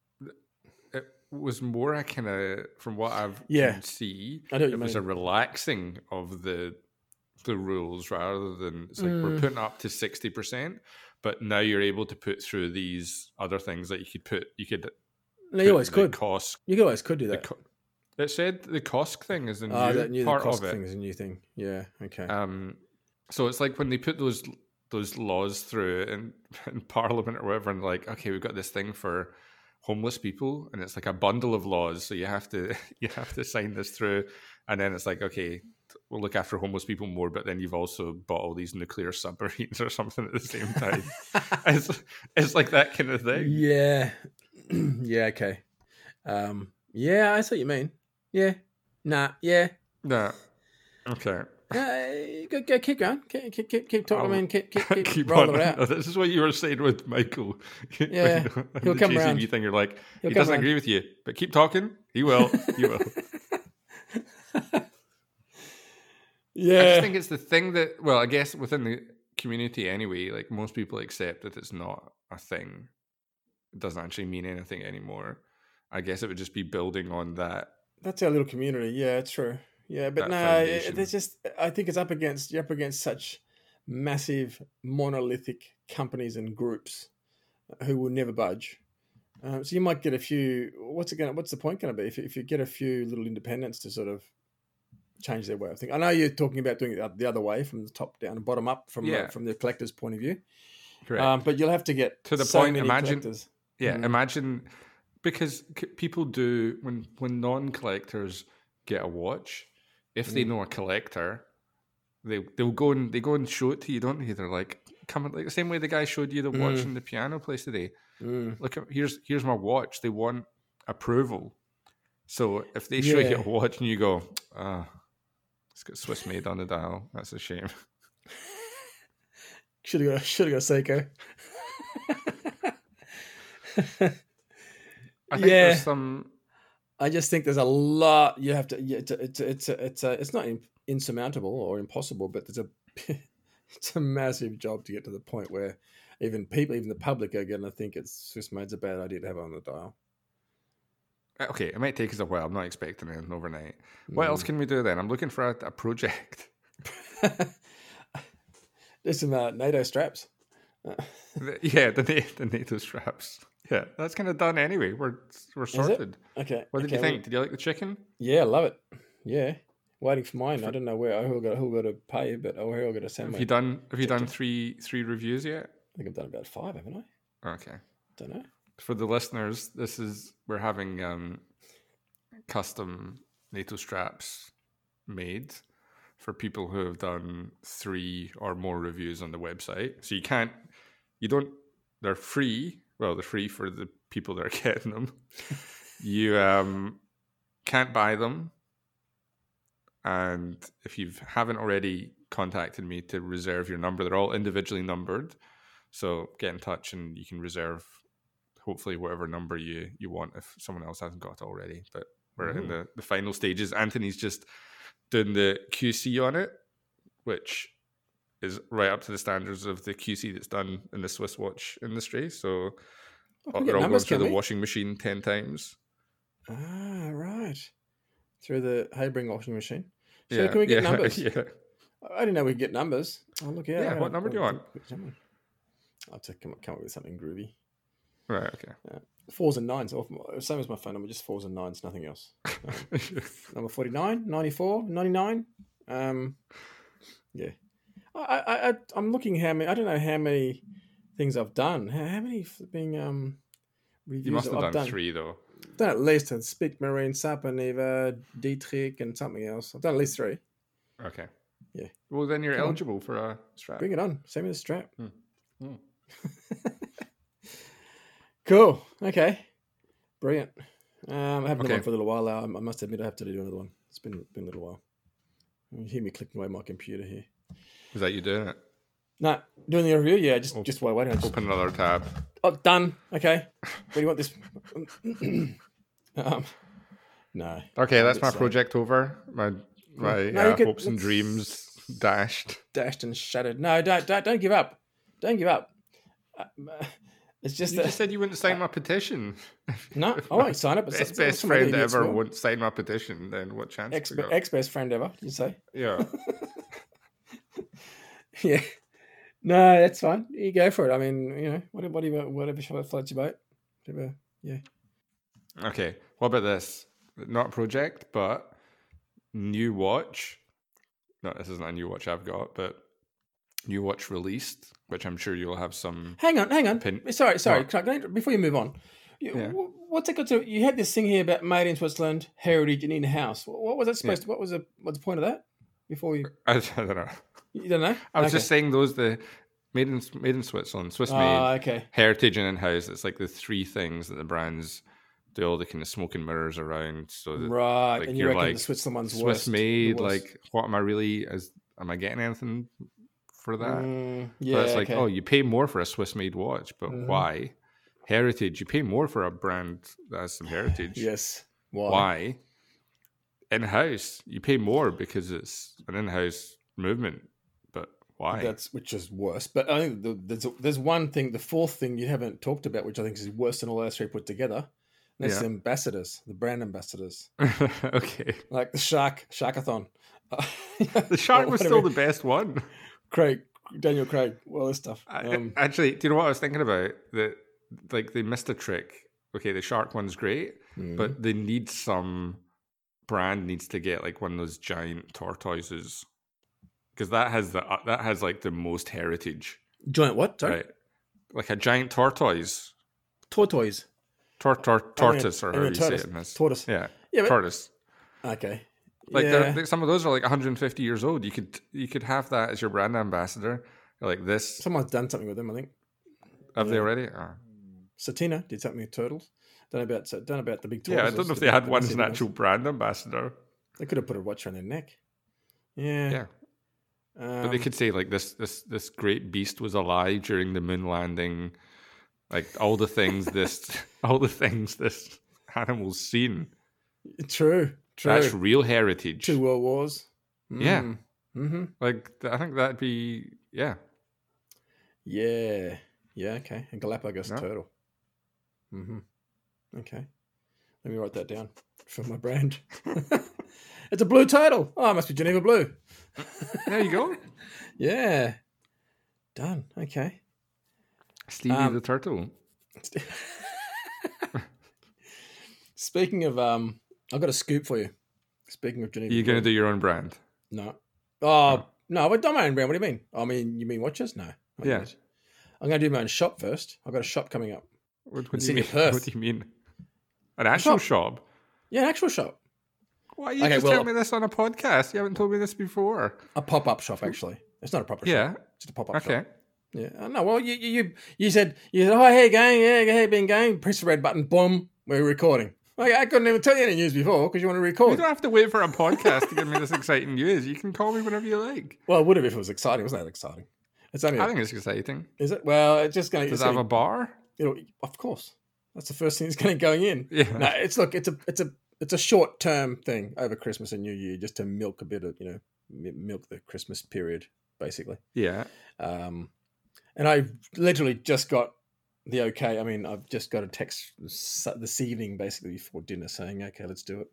more a kind of, from what I've can see, it was a relaxing of the rules rather than it's like we're putting up to 60%, but now you're able to put through these other things that you could. You always could. Cost. You always could do that. It said the COSC thing is a new part of it. The COSC thing is a new thing. Yeah. Okay. So it's like when they put those laws through in Parliament or whatever, and like, okay, we've got this thing for homeless people, and it's like a bundle of laws. So you have to sign this through, and then it's like, okay, we'll look after homeless people more, but then you've also bought all these nuclear submarines or something at the same time. it's like that kind of thing. Yeah. Yeah. Okay. Yeah, I see what you mean. Yeah. Nah. Yeah. Nah. Okay. Go, keep going. Keep talking. I mean, keep rolling on. it out. Oh, this is what you were saying with Michael. Yeah, he'll come around. Thing, you're like, he doesn't agree with you, but keep talking. He will. He will. Yeah. I just think it's the thing that, well, I guess within the community anyway, like most people accept that it's not a thing. It doesn't actually mean anything anymore. I guess it would just be building on that. That's our little community. Yeah, it's true. Yeah, but no, there's just, I think it's you're up against such massive monolithic companies and groups who will never budge. So you might get a few. What's the point going to be if you get a few little independents to sort of change their way of thinking? I know you're talking about doing it the other way, from the top down and bottom up, from the collector's point of view. Correct. But you'll have to get to the so point. many Imagine, collectors. Imagine, because people do when non-collectors get a watch, if they know a collector, they'll go and show it to you, don't they? They're like, come, like the same way the guy showed you the watch in the piano place today. Look, here's my watch. They want approval. So if they show you a watch and you go, it's got Swiss made on the dial, that's a shame. Should have got Seiko. I think there's some. I just think there's a lot you have to. It's not insurmountable or impossible, but it's a massive job to get to the point where even the public are going to think it's Swiss made's a bad idea to have on the dial. Okay, it might take us a while. I'm not expecting it overnight. What else can we do then? I'm looking for a project. There's some NATO straps. The NATO straps. Yeah, that's kind of done anyway. We're sorted. Okay. What did you think? Did you like the chicken? Yeah, I love it. Yeah, waiting for mine. I don't know who got to pay, but who got to send me. Have you done three reviews yet? I think I've done about 5, haven't I? Okay. Don't know. For the listeners, we're having custom NATO straps made for people who have done 3 or more reviews on the website. So they're free. Well, they're free for the people that are getting them. You can't buy them. And if you haven't already contacted me to reserve your number, they're all individually numbered. So get in touch and you can reserve hopefully whatever number you want if someone else hasn't got it already. But we're in the final stages. Anthony's just doing the QC on it, which is right up to the standards of the QC that's done in the Swiss watch industry. So they're all going through the washing machine 10 times. Ah, right. Through the Habring washing machine. So can we get numbers? Yeah. I didn't know we could get numbers. Oh, look, yeah. What number do you want? I'll come up with something groovy. Right, okay. 4s and 9s. Same as my phone number, just 4s and 9s, nothing else. Number 49, 94, 99. Yeah. I'm looking how many. I don't know how many things I've done. How many being reviews? You must have I've done 3 though. I've done at least Spic Marine, Sapaniva, Dietrich, and something else. I've done at least 3. Okay. Yeah. Well, then you're eligible for a strap. Bring it on. Send me the strap. Cool. Okay. Brilliant. I haven't done one for a little while now. I must admit I have to do another one. It's been a little while. You hear me clicking away my computer here. Is that you doing it? No, doing the review. Yeah, just while waiting. Open another tab. Oh, done. Okay. Where do you want this? No. Okay, that's my project over. My hopes and dreams dashed and shattered. No, don't give up. Don't give up. It's just you just said you wouldn't sign my petition. No, I won't sign it. But best friend ever won't sign my petition. Then what chance? Ex-best friend ever. Did you say? Yeah. Yeah. No, that's fine. You go for it. I mean, whatever floats your boat. Whatever. Yeah. Okay. What about this? Not a project, but new watch. No, this isn't a new watch I've got, but new watch released, which I'm sure you'll have some. Hang on. Sorry. Before you move on, what's it got to? You had this thing here about made in Switzerland, heritage, and in house. What was that supposed to? What's the point of that? Before you, I don't know. You don't know? I was just saying the made in Switzerland, Swiss made, heritage, and in house. It's like the 3 things that the brands do all the kind of smoke and mirrors around. So that, right, and you reckon the Switzerland one's Swiss made? Like, what am I really? am I getting anything for that? Yeah, But it's like, okay. oh, you pay more for a Swiss-made watch, but Mhm. why? Heritage, you pay more for a brand that has some heritage. Yes. Why? Why? In-house, you pay more because it's an in-house movement, but why? Which is worse. But I think there's one thing, the fourth thing you haven't talked about, which I think is worse than all those three put together. And that's the ambassadors, the brand ambassadors. Okay. Like the Sharkathon. The shark was still the best one. Daniel Craig, all this stuff. Actually, do you know what I was thinking about? That like they missed a trick. Okay, the shark one's great, but they need some brand needs to get like one of those giant tortoises because that has like the most heritage. Giant what? Sorry? Right, like a giant tortoise. Tortoise. Tortoise, or however you say it in this. Tortoise. Yeah, but, tortoise. Okay. Like some of those are like 150 years old. You could have that as your brand ambassador. Like this. Someone's done something with them, I think. Have they already? Oh. Satina did something with turtles. Don't know about the big tortoises. Yeah, I don't know if they had one as an actual brand ambassador. They could have put a watch around their neck. Yeah. Yeah. But they could say like this great beast was alive during the moon landing. Like all the things this animal's seen. True. That's real heritage. 2 world wars. Yeah. Mm-hmm. Like I think that'd be Yeah. Okay. And Galapagos turtle. Mm-hmm. Okay. Let me write that down for my brand. It's a blue turtle. Oh, it must be Geneva Blue. There you go. Yeah. Done. Okay. Stevie the turtle. Speaking of, I've got a scoop for you. Speaking of Geneva Blue. You're going to do your own brand? No. Oh, no, I've done my own brand. What do you mean? I mean, you mean watches? No. Yeah. I'm going to do my own shop first. I've got a shop coming up. What do you mean? What do you mean? An actual shop? Yeah, an actual shop. Why are you just telling me this on a podcast? You haven't told me this before. A pop-up shop, actually. It's not a proper shop. It's just a pop-up shop. Okay. Yeah. No, well, you said, oh, hey, gang. Yeah, hey, been gang. Press the red button. Boom. We're recording. I couldn't even tell you any news before because you want to record. You don't have to wait for a podcast to give me this exciting news. You can call me whenever you like. Well, it would have if it was exciting. It wasn't that exciting. I think it's exciting. Is it? Well, it's just going to... Does it have a bar? Of course. That's the first thing that's going in. Yeah. No, it's a short-term thing over Christmas and New Year just to milk a bit of, milk the Christmas period, basically. Yeah. And I literally just got the okay. I mean, I've just got a text this evening, basically before dinner, saying, okay, let's do it.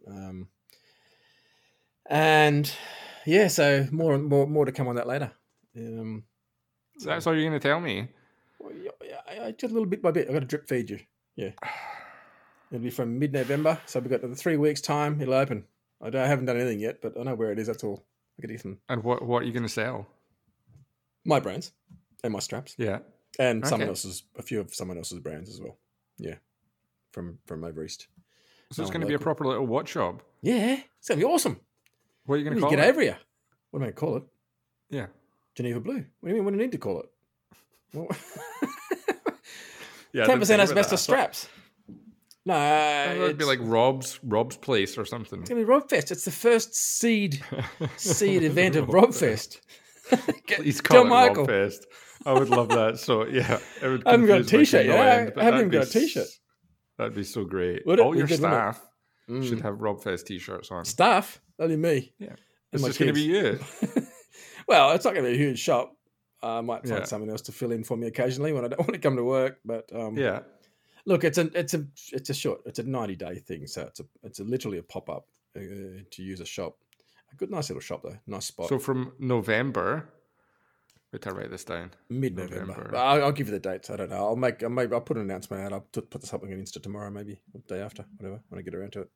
And yeah, so more to come on that later. So that's all you're going to tell me? Well, I just a little bit by bit. I've got to drip feed you. Yeah. It'll be from mid-November, so we've got 3 weeks' time. It'll open. I haven't done anything yet, but I know where it is. That's all. I could even. And what are you going to sell? My brands and my straps. Yeah. And a few of someone else's brands as well. Yeah. From over east. So it's going to be a proper little watch shop. Yeah. It's going to be awesome. What are you going to call it? Get over here. What am I going to call it? Yeah. Geneva Blue. What do you mean? What do you need to call it? Well, yeah, 10% asbestos straps. No, it'd be like Rob's Place or something. It's gonna be Robfest. It's the first seed event of Robfest. Please call it Robfest. I would love that. So yeah, it would. I haven't got a T-shirt. I haven't got a T-shirt. That'd be so great. All your staff should have Robfest T-shirts on. Staff? Only me. Yeah, it's just going to be you. Well, it's not going to be a huge shop. I might find someone else to fill in for me occasionally when I don't want to come to work. But yeah, look, it's a 90-day thing, so it's literally a pop up to use a shop. A good, nice little shop though, nice spot. So from November, wait till I write this down. Mid-November. I'll give you the dates. I don't know. I'll put an announcement out. I'll put something on Insta tomorrow, maybe or the day after, whatever. When I get around to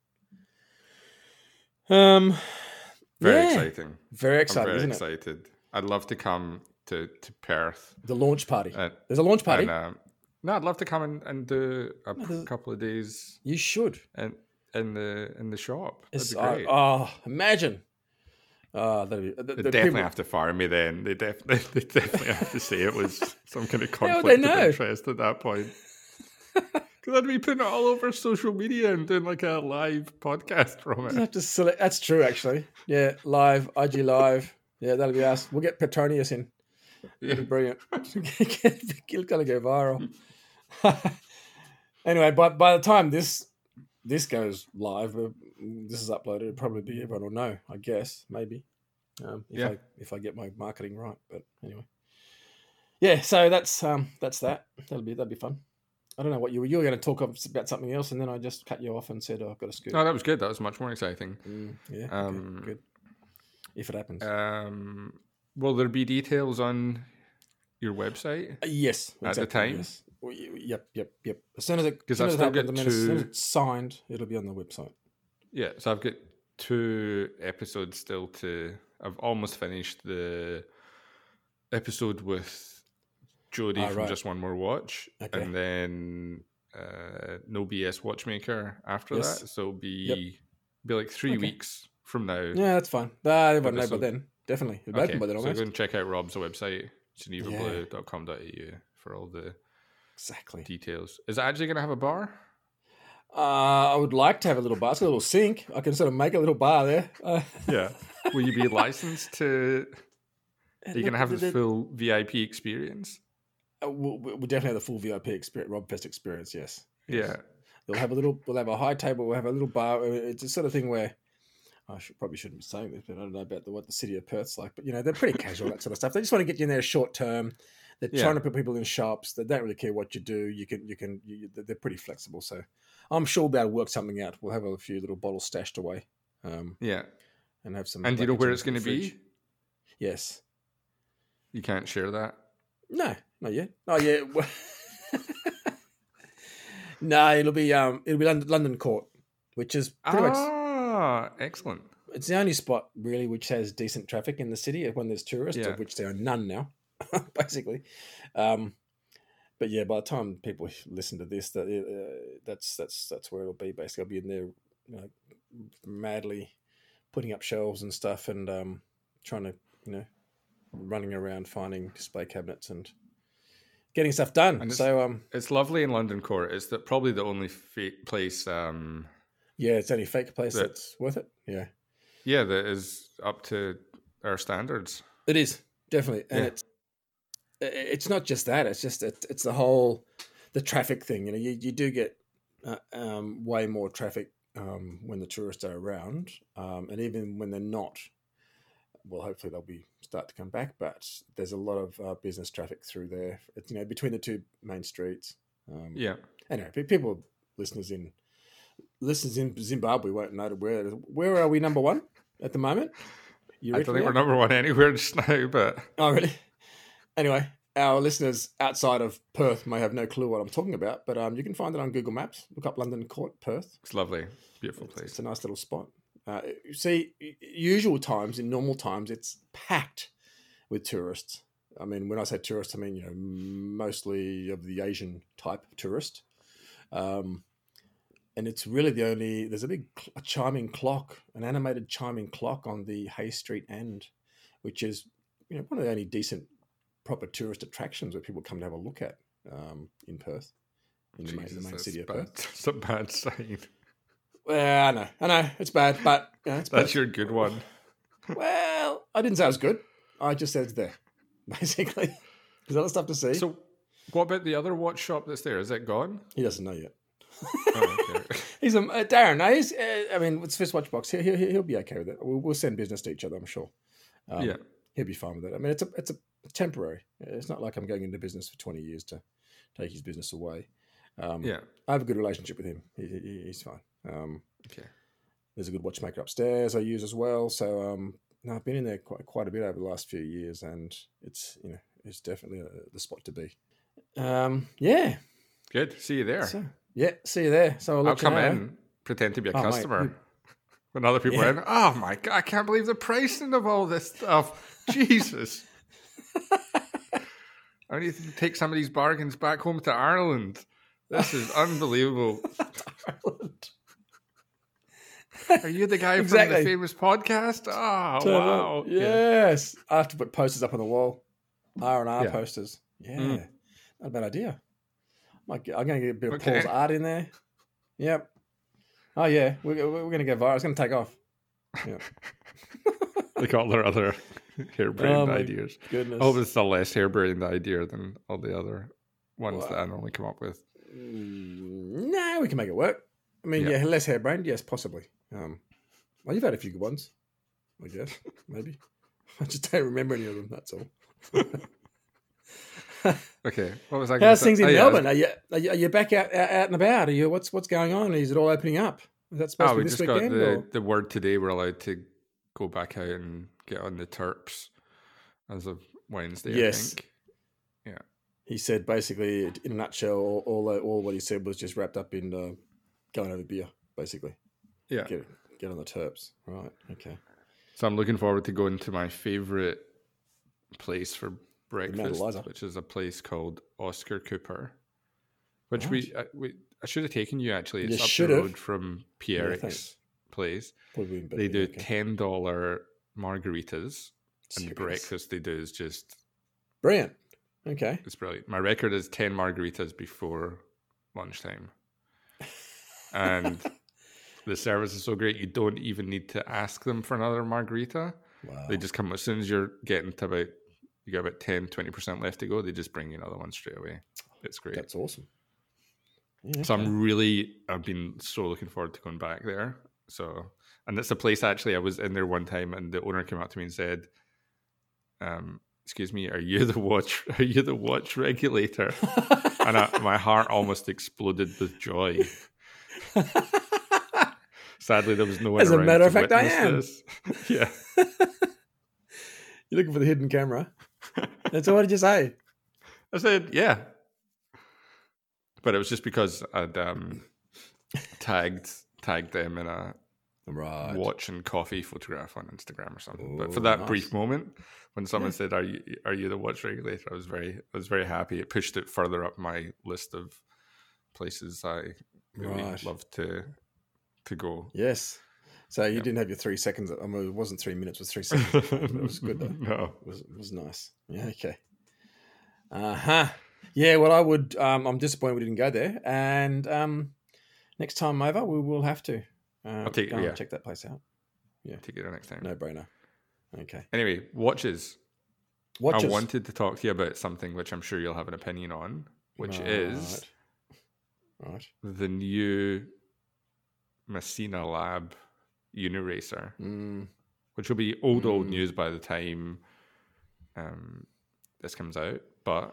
it. Very exciting. Very exciting. I'm very isn't excited. I'd love to come to Perth. The launch party. There's a launch party. No, I'd love to come and do a couple of days. You should. And in the shop. That'd be great. Imagine. They definitely have to fire me then. They definitely have to say it was some kind of conflict of interest at that point. Because I'd be putting it all over social media and doing like a live podcast from it. You have to select. That's true, actually. Yeah, live, IG live. Yeah, that'll be us. We'll get Petronius in. It'll be brilliant. It'll gotta go viral. Anyway, by the time this goes live, this is uploaded. It'll probably be everyone will know. I guess maybe if I get my marketing right. But anyway, yeah. So that's that. That'll be fun. I don't know what you were going to talk about something else, and then I just cut you off and said, I've got to scoot. No, that was good. That was much more exciting. Yeah, okay, good. If it happens. Will there be details on your website? Yes. Exactly, at the time? Yes. Yep. As soon as it happens, as soon as it's signed, it'll be on the website. Yeah, so I've got 2 episodes still I've almost finished the episode with Jodie from Just One More Watch, and then No BS Watchmaker after that. So it'll be like 3 weeks from now. Yeah, that's fine. They won't know by then. Definitely. It'll open by then almost. So go and check out Rob's website, genevablue.com.au for all the details. Is it actually going to have a bar? I would like to have a little bar. It's a little sink. I can sort of make a little bar there. Yeah. Will you be licensed to... Are you going to have the full VIP experience? We'll definitely have the full VIP experience, Robfest experience, yes. Yeah. We'll have a high table, we'll have a little bar. It's a sort of thing where probably shouldn't be saying this, but I don't know about what the city of Perth's like. But, they're pretty casual, that sort of stuff. They just want to get you in there short term. They're trying to put people in shops. They don't really care what you do. They're pretty flexible. So I'm sure we'll be able to work something out. We'll have a few little bottles stashed away. And have some. And do you know where it's going to be? Yes. You can't share that? No, not yet. Oh, yeah. No, it'll be London Court, which is pretty much... Ah, excellent. It's the only spot, really, which has decent traffic in the city when there's tourists, of which there are none now, basically. But yeah, by the time people listen to this, that's where it'll be, basically. I'll be in there madly putting up shelves and stuff and trying to, running around finding display cabinets and getting stuff done. And it's lovely in London Court. It's probably the only fake place. It's only fake place that's worth it. Yeah. Yeah, that is up to our standards. It is definitely, and it's not just that. It's just it's the traffic thing. You do get way more traffic when the tourists are around, and even when they're not. Well, hopefully they'll start to come back, but there's a lot of business traffic through there. It's, between the 2 main streets. Anyway, people, listeners in Zimbabwe won't know where are we number 1 at the moment? I don't think we're number 1 anywhere just now, but... Oh, really? Anyway, our listeners outside of Perth may have no clue what I'm talking about, but you can find it on Google Maps. Look up London Court, Perth. It's lovely. Beautiful place. It's a nice little spot. In normal times, it's packed with tourists. I mean, when I say tourists, I mean, mostly of the Asian type of tourist. And it's really there's a big chiming clock, an animated chiming clock on the Hay Street end, which is, one of the only decent proper tourist attractions where people come to have a look at in Perth, in the main city of Perth. It's a bad sign. Well, I know, it's bad, but it's bad. That's your good one. Well, I didn't say it was good. I just said it's there, basically. There's other stuff to see. So, what about the other watch shop that's there? Is it gone? He doesn't know yet. Oh, okay. He's Darren. No, it's Swiss Watchbox. He'll be okay with it. We'll send business to each other, I'm sure. He'll be fine with it. I mean, it's a temporary. It's not like I'm going into business for 20 years to take his business away. I have a good relationship with him. He's fine. There's a good watchmaker upstairs I use as well. So I've been in there quite a bit over the last few years, and it's definitely the spot to be. Good. See you there. See you there. So I'll come in, pretend to be a customer. Mate. When other people are in, oh my God, I can't believe the pricing of all this stuff. Jesus. I need to take some of these bargains back home to Ireland. This is unbelievable. Ireland. Are you the guy from the famous podcast? Oh, wow. Yes. I have to put posters up on the wall. R&R posters. Yeah. Not a bad idea. I'm going to get a bit of Paul's art in there. Yep. Oh, yeah. We're going to go viral. It's going to take off. Yeah. Like all their other harebrained my ideas. goodness. I hope it's a less harebrained idea than all the other ones that I normally come up with. No, we can make it work. I mean, Yeah. less harebrained, yes, possibly. Well, you've had a few good ones, I guess, maybe. I just don't remember any of them. That's all. Okay, what was I? How's things in Melbourne? Are you back out and about? Are you what's going on? Is it all opening up? Is that supposed to be we this just weekend? got the word today we're allowed to go back out and get on the Terps as of Wednesday. Yes. I think. Yeah. He said basically, in a nutshell, all what he said was just wrapped up in going over beer, basically. Yeah. Get on the Terps. Right. Okay. So I'm looking forward to going to my favourite place for breakfast, which is a place called Oscar Cooper, which I should have taken you actually. It's up the road from Pierre's place. They do $10 margaritas, and the breakfast they do is just brilliant. Okay, it's brilliant. My record is 10 margaritas before lunchtime, and the service is so great you don't even need to ask them for another margarita. Wow. They just come as soon as you're getting to about. You got about 10-20% left to go. They just bring you another one straight away. It's great. That's awesome. Yeah, so I've been so looking forward to going back there. So, and it's a place actually I was in there one time, and the owner came up to me and said, "Excuse me, are you the watch regulator?" And my heart almost exploded with joy. Sadly, there was no one. As a matter of fact, I am. This. Yeah. You're looking for the hidden camera. That's what did you say? I said, yeah. But it was just because I'd tagged them in a watch and coffee photograph on Instagram or something. But for that brief moment, when someone said, "Are you the watch regulator?" I was very happy. It pushed it further up my list of places I really love to go. Yes. So you didn't have your 3 seconds. I mean, it wasn't 3 minutes. It was 3 seconds. But it was good though. No, it was nice. Yeah. Okay. Yeah. Well, I would. I'm disappointed we didn't go there. And next time over, we will have to. I'll go and check that place out. Yeah. Take it there next time. No brainer. Okay. Anyway, watches. I wanted to talk to you about something which I'm sure you'll have an opinion on, which is the new Messina Lab Uniracer, which will be old news by the time this comes out, but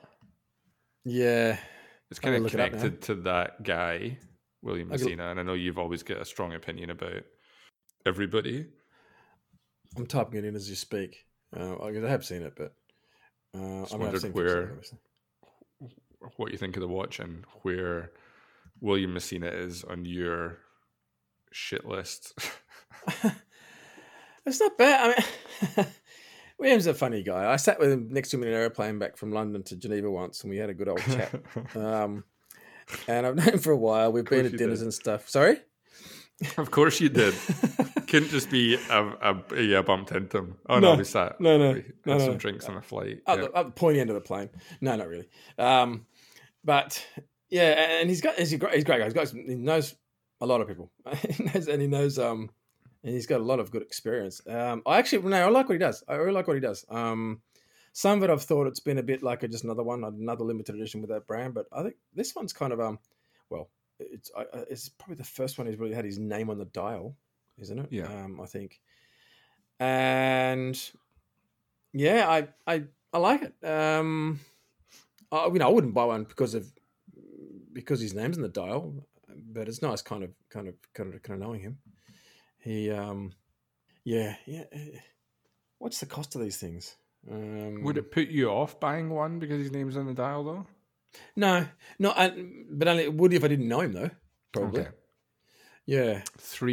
it's kind of connected to that guy, William Messina, and I know you've always got a strong opinion about everybody. I'm typing it in as you speak. I have seen it, but I wondered what you think of the watch and where William Messina is on your shit list. It's not bad. I mean, William's a funny guy. I sat with him next to him in an airplane back from London to Geneva once, and we had a good old chat. And I've known him for a while. We've been at dinners and stuff. Sorry? Of course you did. Couldn't just be I bumped into him. Oh no, we sat. No. We had some drinks on a flight. At the pointy end of the plane. No, not really. But yeah, and he's a great guy. He knows a lot of people. And he's got a lot of good experience. I like what he does. I really like what he does. Some of it I've thought it's been a bit like just another limited edition with that brand, but I think this one's kind of it's probably the first one he's really had his name on the dial, isn't it? Yeah. I think. And yeah, I like it. I wouldn't buy one because his name's on the dial, but it's nice kind of knowing him. He what's the cost of these things? Would it put you off buying one because his name's on the dial though? No, but only it would if I didn't know him though. Probably. Okay. Yeah.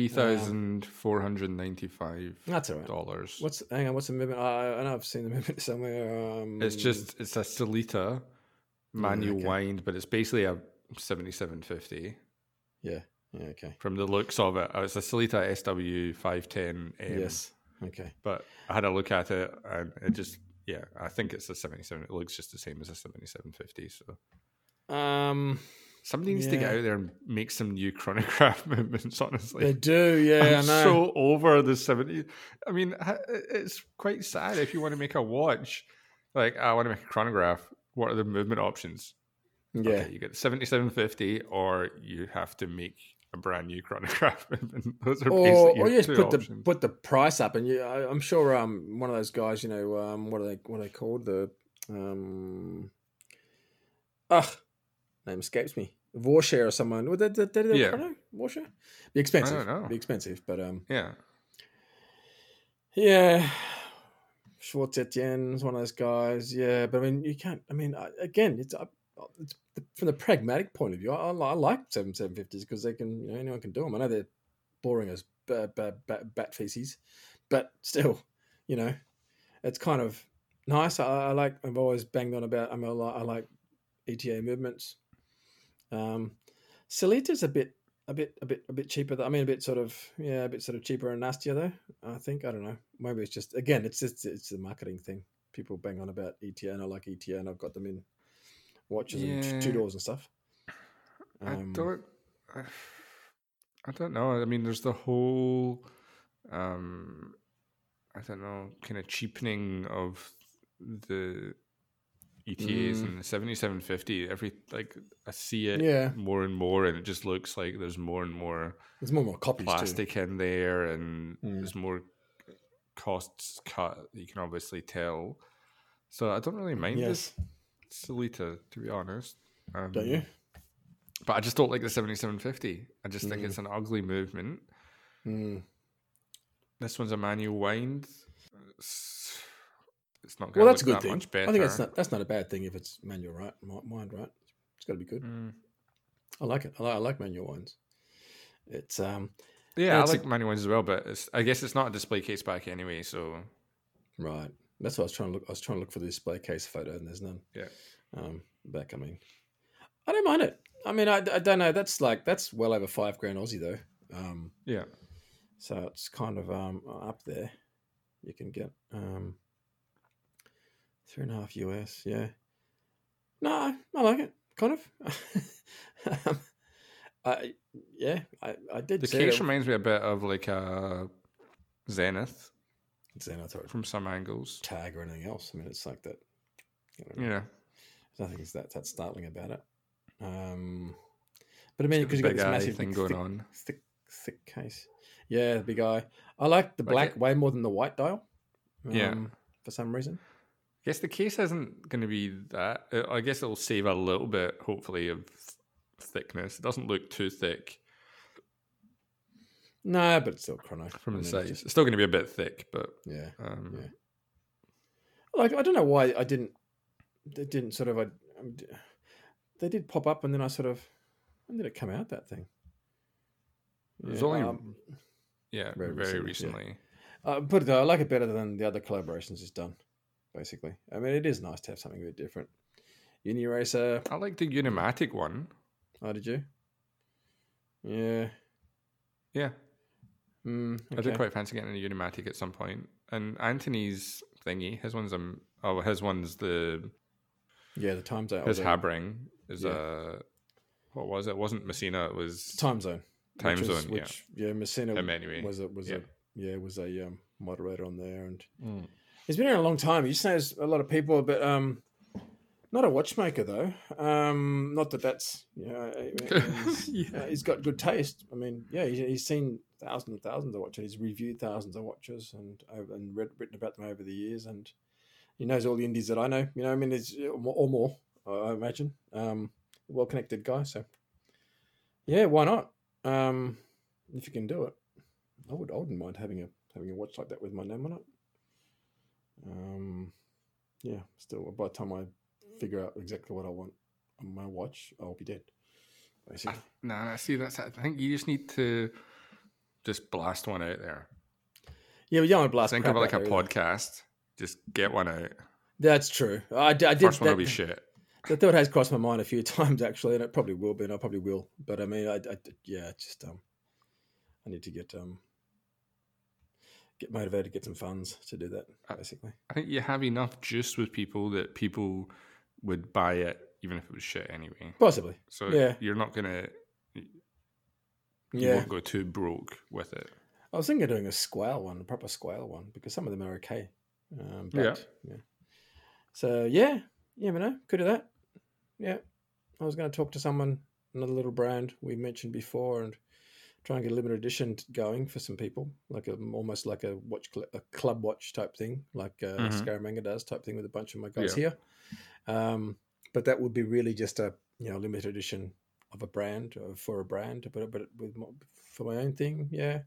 $3,495. That's all right. What's the movement? I know I've seen the movement somewhere. It's a Sellita manual wind, but it's basically a 7750. Yeah. Yeah, okay. From the looks of it, it's a Sellita SW510M. Yes. Okay. But I had a look at it, and it just, I think it's a 77. It looks just the same as a 7750. So, Somebody needs to get out there and make some new chronograph movements, honestly. They do, yeah, I'm I know. so over the 70s. I mean, it's quite sad if you want to make a watch. Like, I want to make a chronograph. What are the movement options? Yeah. Okay, you get 7750, or you have to make a brand new chronograph. Those are basically your just two options. put the price up, and I'm sure one of those guys, what are they called? The name escapes me. Vorshare or someone. Would they Yeah. chrono? Vorshare? Be expensive. I don't know. Be expensive, but yeah. Schwartz Etienne is one of those guys. Yeah, but I mean, you can't. I mean, again, it's from the pragmatic point of view. I like 750s because they can. Anyone can do them. I know they're boring as bat feces, but still, it's kind of nice. I like. I've always banged on about. I like ETA movements. Sellita's a bit cheaper. I mean, a bit sort of cheaper and nastier though. I think, I don't know. Maybe it's just, again, it's the marketing thing. People bang on about ETA, and I like ETA, and I've got them in watches and Tudors and stuff. I don't know. I mean, there's the whole, I don't know, kind of cheapening of the ETAs and the 7750. I see it more and more, and it just looks like there's more and more. There's more and more copies plastic in there, and there's more costs cut. You can obviously tell. So I don't really mind this Sellita, to be honest. Don't you? But I just don't like the 7750. I just think it's an ugly movement. This one's a manual wind. It's not going to look that much better. I think that's not a bad thing if it's manual wind, right? It's got to be good. I like it. I like manual winds. It's I like manual winds as well, but I guess it's not a display case back anyway. So right, that's what I was trying to look. I was trying to look for the display case photo, and there's none. Yeah, back. I mean, I don't mind it. I mean, I don't know. That's well over $5,000 Aussie though. Yeah. So it's kind of up there. You can get $3.5 US. Yeah. No, I like it. Kind of. I did. The case reminds me a bit of like a Zenith from some angles. Tag or anything else. I mean, it's like that. Yeah. There's nothing that startling about it. But I mean, because you got this massive thing going on, thick case. Yeah, the big eye. I like the black way more than the white dial. For some reason. I guess the case isn't going to be that. I guess it'll save a little bit, hopefully, of thickness. It doesn't look too thick. No, but it's still chrono. From the size. It's still going to be a bit thick, but... Yeah. Like, I don't know why they didn't sort of... they did pop up, and then I sort of... When did it come out, that thing? It was only... very recently. But I like it better than the other collaborations it's done, basically. I mean, it is nice to have something a bit different. Uniracer. I like the Unimatic one. Oh, did you? Yeah. Yeah. Okay. I did quite fancy getting a Unimatic at some point. And Anthony's thingy, his one's the... Yeah, the time zone. His Habring is what was it? It wasn't Messina, it was... Time zone. Messina anyway. was a moderator on there, and he's been around a long time. He just knows a lot of people, but not a watchmaker though. Not that's he's got good taste. I mean, he's seen thousands and thousands of watches. He's reviewed thousands of watches and written about them over the years, and he knows all the indies that I know. I mean, it's or more. I imagine. Well connected guy. So yeah, why not? If you can do it, I wouldn't mind having a watch like that with my name on it. Still, by the time I figure out exactly what I want on my watch, I'll be dead. Basically. See, I think you just need to just blast one out there. Yeah, but you don't want to blast. Think of it like a podcast. Just get one out. That's true. I did. First one will be shit. The thought has crossed my mind a few times actually, and it probably will be, and I probably will. But I mean, I need to get motivated, get some funds to do that. Basically, I think you have enough juice with people that people would buy it even if it was shit anyway. Possibly. So Yeah. you're not gonna. You Yeah. won't go too broke with it. I was thinking of doing a Squale one, a proper Squale one, because some of them are okay. Yeah. So yeah, you never know. Could do that. Yeah. I was going to talk to someone, another little brand we mentioned before, and try and get a limited edition going for some people, like almost like a club watch type thing, like Scaramanga does type thing with a bunch of my guys here. But that would be really just a limited edition of a brand or for a brand, but for my own thing, yeah.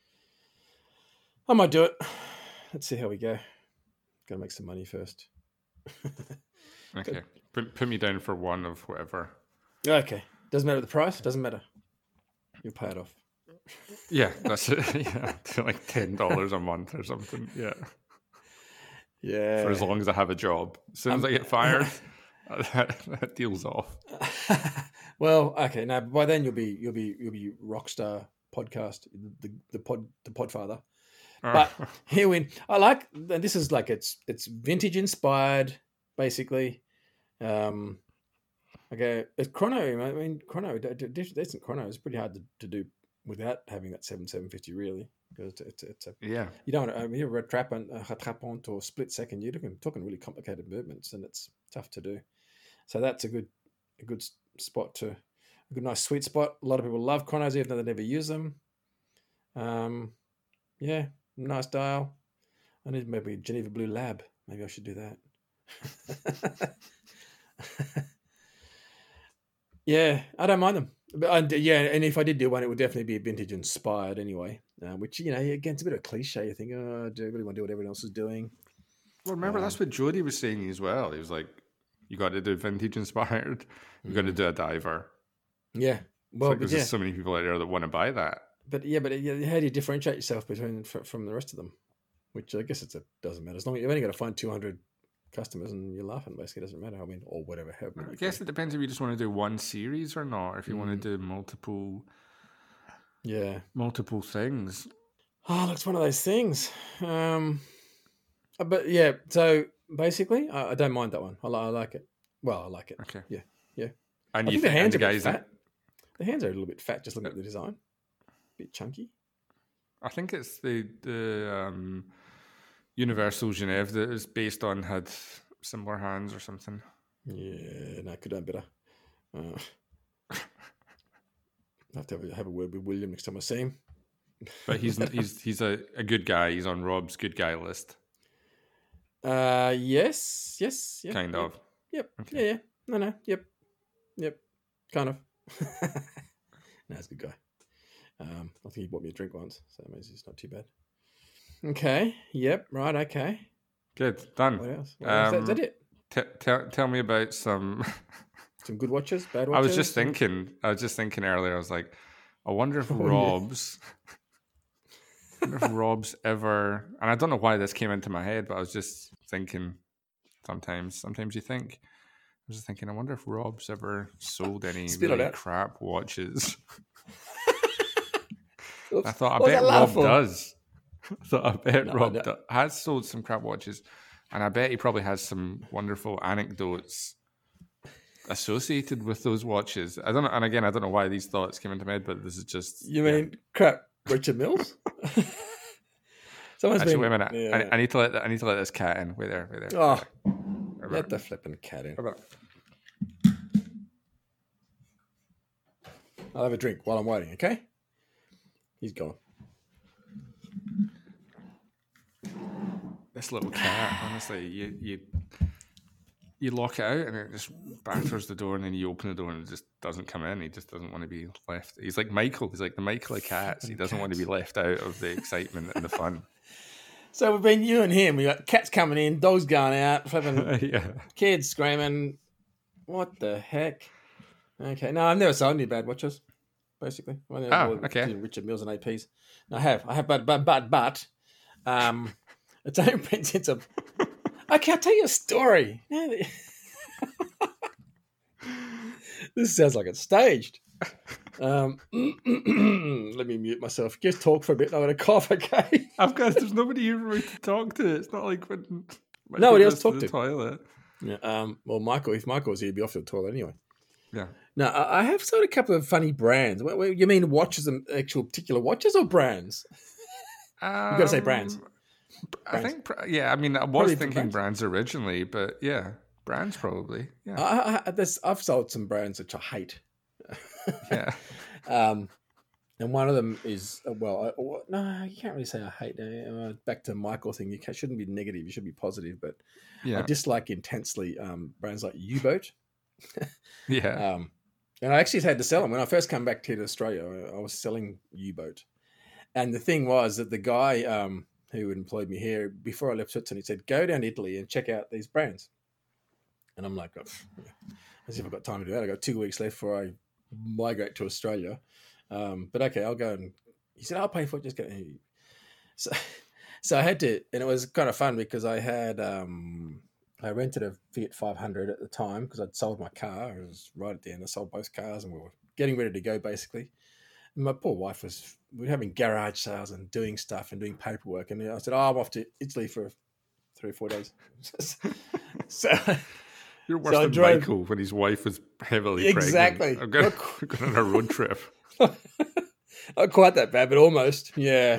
I might do it. Let's see how we go. Got to make some money first. Okay. Put me down for one of whatever. Okay. Doesn't matter the price. Doesn't matter. You'll pay it off. Yeah, that's it. Yeah, like $10 a month or something. Yeah. Yeah. For as long as I have a job. As soon as I get fired, that deal's off. Well, okay. Now by then you'll be Rockstar Podcast, the Podfather. But here I like, and this is like it's vintage inspired, basically. Okay, it's chrono. I mean, chrono, decent chrono is pretty hard to do without having that 750 really, because it's a yeah. You don't. I mean, you're rattrapant or split second. You're talking really complicated movements, and it's tough to do. So that's a good spot a good nice sweet spot. A lot of people love chronos even though they never use them. Yeah. Nice dial. I need maybe Geneva Blue Lab. Maybe I should do that. Yeah, I don't mind them. But and if I did do one, it would definitely be vintage inspired anyway. Which again, it's a bit of a cliche. You think, oh, do I really want to do what everyone else is doing? Well, remember that's what Jody was saying as well. He was like, "You got to do vintage inspired. You got to do a diver." Yeah, well, there's just so many people out there that want to buy that. But how do you differentiate yourself from the rest of them? Which I guess it doesn't matter. As long as you've only got to find 200 customers and you're laughing, basically, it doesn't matter. I mean, or whatever. I guess it depends if you just want to do one series or not, or if you want to do multiple things. Oh, it's one of those things. But yeah, so basically, I don't mind that one. I like it. Well, I like it. Okay. Yeah. And I think the hands are a bit guys fat. The hands are a little bit fat, just looking at the design. Bit chunky. I think it's the Universal Genève that is based on had similar hands or something. Yeah, no, could have done better. I have to have a word with William next time I see him. But he's a good guy. He's on Rob's good guy list. Yes, yeah, kind of. Yep. Okay. Yeah. No. Yep. Kind of. No, he's a good guy. I think he bought me a drink once, so that means it's not too bad. Okay. Yep. Right. Okay. Good. Done. What else? Is that it? Tell me about some good watches, bad watches. I was just thinking earlier. I was like, I wonder if Rob's ever. And I don't know why this came into my head, but I was just thinking. Sometimes you think. I was just thinking. I wonder if Rob's ever sold any really crap watches. I thought, I bet Rob does. Rob has sold some crap watches, and I bet he probably has some wonderful anecdotes associated with those watches. I don't know, and again, I don't know why these thoughts came into my head, but this is just... You mean crap Richard Mills? Actually, wait a minute. Yeah. I need to let this cat in. Wait there. Oh, let the flipping cat in. I'll have a drink while I'm waiting, okay? He's gone. This little cat, honestly, you lock it out and it just batters the door, and then you open the door and it just doesn't come in. He just doesn't want to be left. He's like Michael. He's like the Michael of cats. He doesn't want to be left out of the excitement and the fun. So we've been you and him. We got cats coming in, dogs going out, flipping kids screaming. What the heck? Okay, no, I've never sold any bad watches. Basically, okay. Richard Mills and APs. No, I have, but it's only been since a. Okay, I'll tell you a story. This sounds like it's staged. Let me mute myself. Just talk for a bit. I'm going to cough. Okay. There's nobody here for me to talk to. It's not like when nobody else talk to. The toilet. Yeah. Well, if Michael was here, he'd be off to the toilet anyway. Yeah. Now, I have sort of a couple of funny brands. You mean watches, actual particular watches, or brands? You've got to say brands. I think, I mean, I was Probably thinking brands originally, but yeah, brands probably. Yeah. I've sold some brands which I hate. Yeah. And one of them is, no, you can't really say I hate. Back to Michael thing, shouldn't be negative, you should be positive. But yeah. I dislike intensely brands like U-Boat. Yeah. And I actually had to sell them. When I first came back here to Australia, I was selling U-Boat. And the thing was that the guy who employed me here, before I left Switzerland, he said, go down to Italy and check out these brands. And I'm like, as if I've got time to do that. I got 2 weeks left before I migrate to Australia. But okay, I'll go. And he said, I'll pay for it. Just go. So I had to, and it was kind of fun because I had, I rented a Fiat 500 at the time because I'd sold my car. It was right at the end. I sold both cars and we were getting ready to go basically. And my poor wife we were having garage sales and doing stuff and doing paperwork. And I said, I'm off to Italy for 3 or 4 days. So you're worse than Michael when his wife was heavily exactly. pregnant. I'm going on a road trip. Not quite that bad, but almost. Yeah.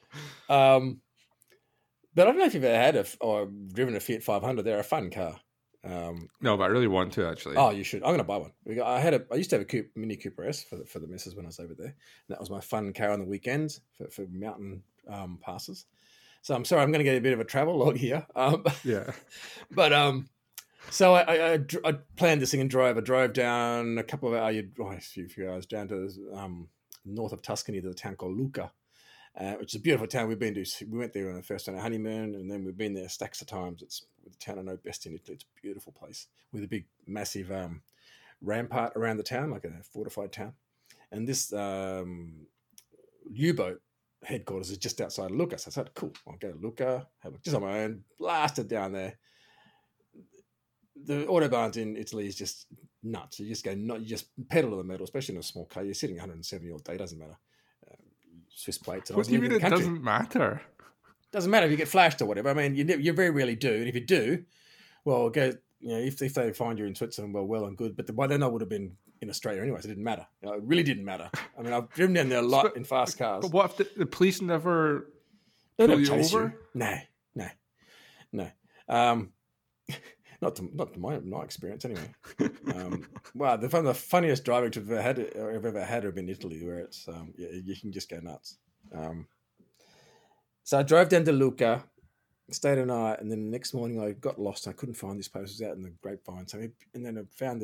But I don't know if you've ever had or driven a Fiat 500. They're a fun car. No, but I really want to actually. Oh, you should. I'm going to buy one. I used to have a Mini Cooper S for the missus when I was over there. And that was my fun car on the weekends for mountain passes. So I'm sorry, I'm going to get a bit of a travel log here. Yeah. But so I planned this thing and drove. I drove down a couple of hours, a few hours down to north of Tuscany to the town called Lucca, which is a beautiful town. We went there on the first on our honeymoon, and then we've been there stacks of times. It's the town I know best in Italy. It's a beautiful place with a big, massive rampart around the town, like a fortified town. And this U-Boat headquarters is just outside Lucca. So I said, cool, I'll go to Lucca, have a look just on my own, blasted down there. The autobahns in Italy is just nuts. You just go, you just pedal to the metal, especially in a small car. You're sitting 170 all day, doesn't matter. Swiss plates. What do you mean it doesn't matter? Doesn't matter if you get flashed or whatever. I mean, you very rarely do. And if you do, well, go. If they find you in Switzerland, well and good. But by then I would have been in Australia anyway, so it didn't matter. It really didn't matter. I mean, I've driven down there a lot in fast cars. But what if the police never pull you over? No. Not to my experience anyway. Well, the funniest driving trip I've ever had have been Italy, where it's you can just go nuts. So I drove down to Lucca, stayed a night, and then the next morning I got lost. I couldn't find this place. It was out in the grapevine. And then I found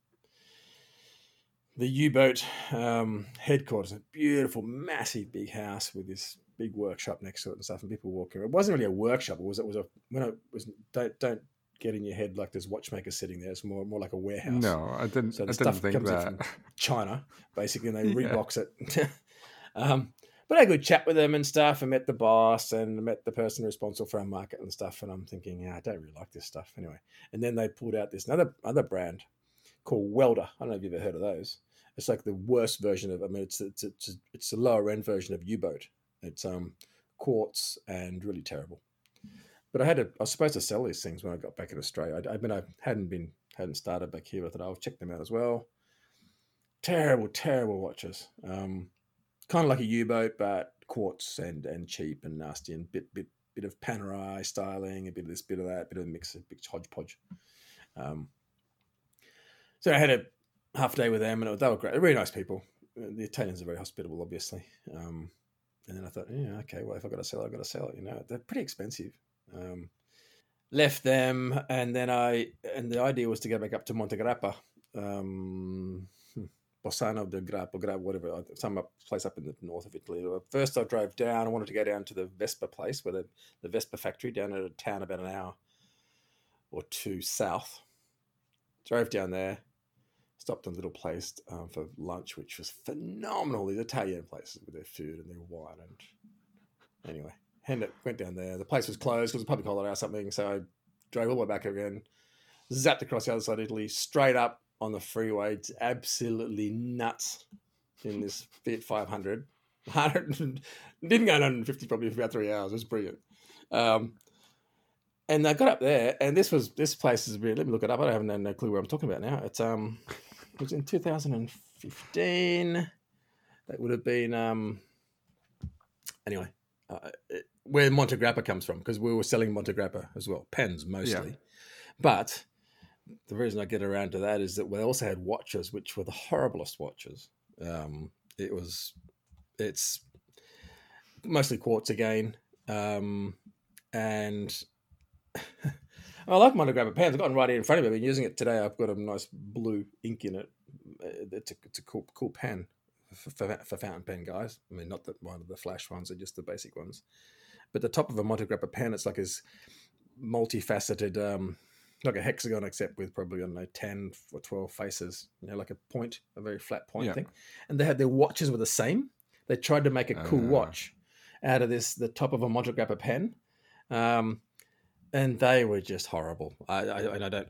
the U-Boat headquarters, a beautiful, massive, big house with this big workshop next to it and stuff. And people walking around. It wasn't really a workshop. Don't get in your head like there's watchmakers sitting there. It's more like a warehouse. No, I didn't. So the stuff stuff think comes that. in from China, basically, and they rebox it. But I had a good chat with them and stuff, and met the boss and met the person responsible for our market and stuff. And I'm thinking, I don't really like this stuff anyway. And then they pulled out this other brand called Welder. I don't know if you've ever heard of those. It's like the worst version of. I mean, it's a lower end version of U-Boat. It's quartz and really terrible. But I was supposed to sell these things when I got back in Australia. I hadn't started back here. I thought I'll check them out as well. Terrible watches. Kind of like a U-Boat, but quartz and cheap and nasty and bit of Panerai styling, a bit of this, bit of that, bit of a mix, a big hodgepodge. So I had a half day with them, and they were great. They're really nice people. The Italians are very hospitable, obviously. And then I thought, okay, well, if I've got to sell it, I've got to sell it. They're pretty expensive. Left them, and then the idea was to go back up to Montegrappa. Bossano del Grappa, whatever, some place up in the north of Italy. First I drove down. I wanted to go down to the Vespa place, where the Vespa factory, down at a town about an hour or two south. Drove down there, stopped in a little place for lunch, which was phenomenal. These Italian places with their food and their wine. And anyway, went down there. The place was closed because it was a public holiday or something, so I drove all the way back again, zapped across the other side of Italy, straight up on the freeway. It's absolutely nuts in this Fiat 500. Didn't go 150 probably for about 3 hours. It was brilliant. And I got up there, and this place is weird. Let me look it up. I have no clue where I'm talking about now. It was in 2015. That would have been anyway. Where Monte Grappa comes from, because we were selling Monte Grappa as well, pens mostly. Yeah. But the reason I get around to that is that we also had watches, which were the horriblest watches. It's mostly quartz again, and I like Monte Grappa pens. I've got one right here in front of me. I've been using it today. I've got a nice blue ink in it. It's a cool pen for fountain pen guys. I mean, not that one of the flash ones, are just the basic ones. But the top of a Monte Grappa pen, it's like this multifaceted, like a hexagon, except with probably, I don't know, 10 or 12 faces, like a point, a very flat point thing. And they had their watches were the same. They tried to make a cool watch out of the top of a Monte Grappa pen. And they were just horrible. I'm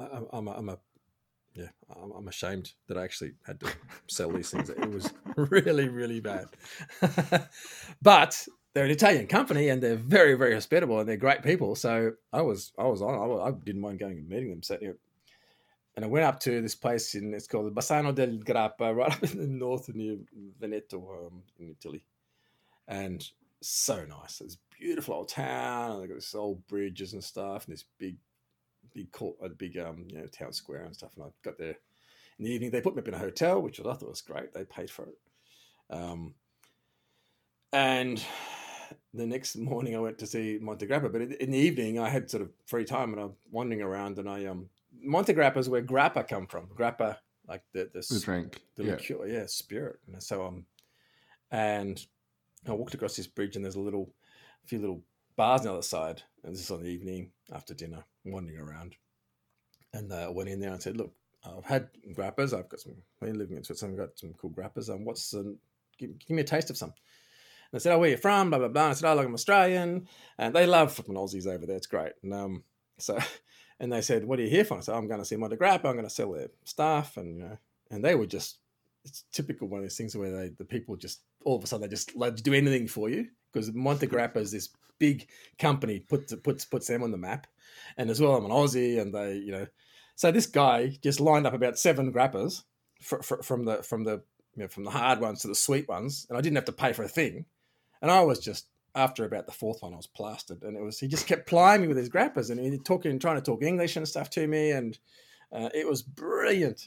ashamed that I actually had to sell these things. It was really, really bad. But they're an Italian company, and they're very, very hospitable, and they're great people. So I didn't mind going and meeting them. So, and I went up to this place it's called the Bassano del Grappa, right up in the north near Veneto, in Italy. And so nice. It's a beautiful old town, and they've got this old bridges and stuff, and this big town square and stuff. And I got there in the evening. They put me up in a hotel, which I thought was great. They paid for it. And the next morning I went to see Monte Grappa, but in the evening I had sort of free time, and I'm wandering around, and Monte Grappa is where grappa come from. Grappa, like the drink, liqueur, spirit. And so and I walked across this bridge, and there's a few little bars on the other side, and this is on the evening after dinner, wandering around. And I went in there and said, "Look, I've had grappas. I've got some. We're living in Switzerland. I've got some cool grappas. Give me a taste of some." And they said, "Oh, where are you from?" Blah blah blah. And I said, "Oh, look, I'm Australian," and they love fucking Aussies over there. It's great. And and they said, "What are you here for?" I said, "I'm going to see Monte Grappa. I'm going to sell their stuff." And and they were just, it's typical one of those things where the people just all of a sudden they just like to do anything for you, because Monte Grappa is this big company puts them on the map, and as well I'm an Aussie, and they so this guy just lined up about 7 grappas from the hard ones to the sweet ones, and I didn't have to pay for a thing, and I was just, after about the 4th one I was plastered, and he just kept plying me with his grappas, and he trying to talk English and stuff to me, and it was brilliant.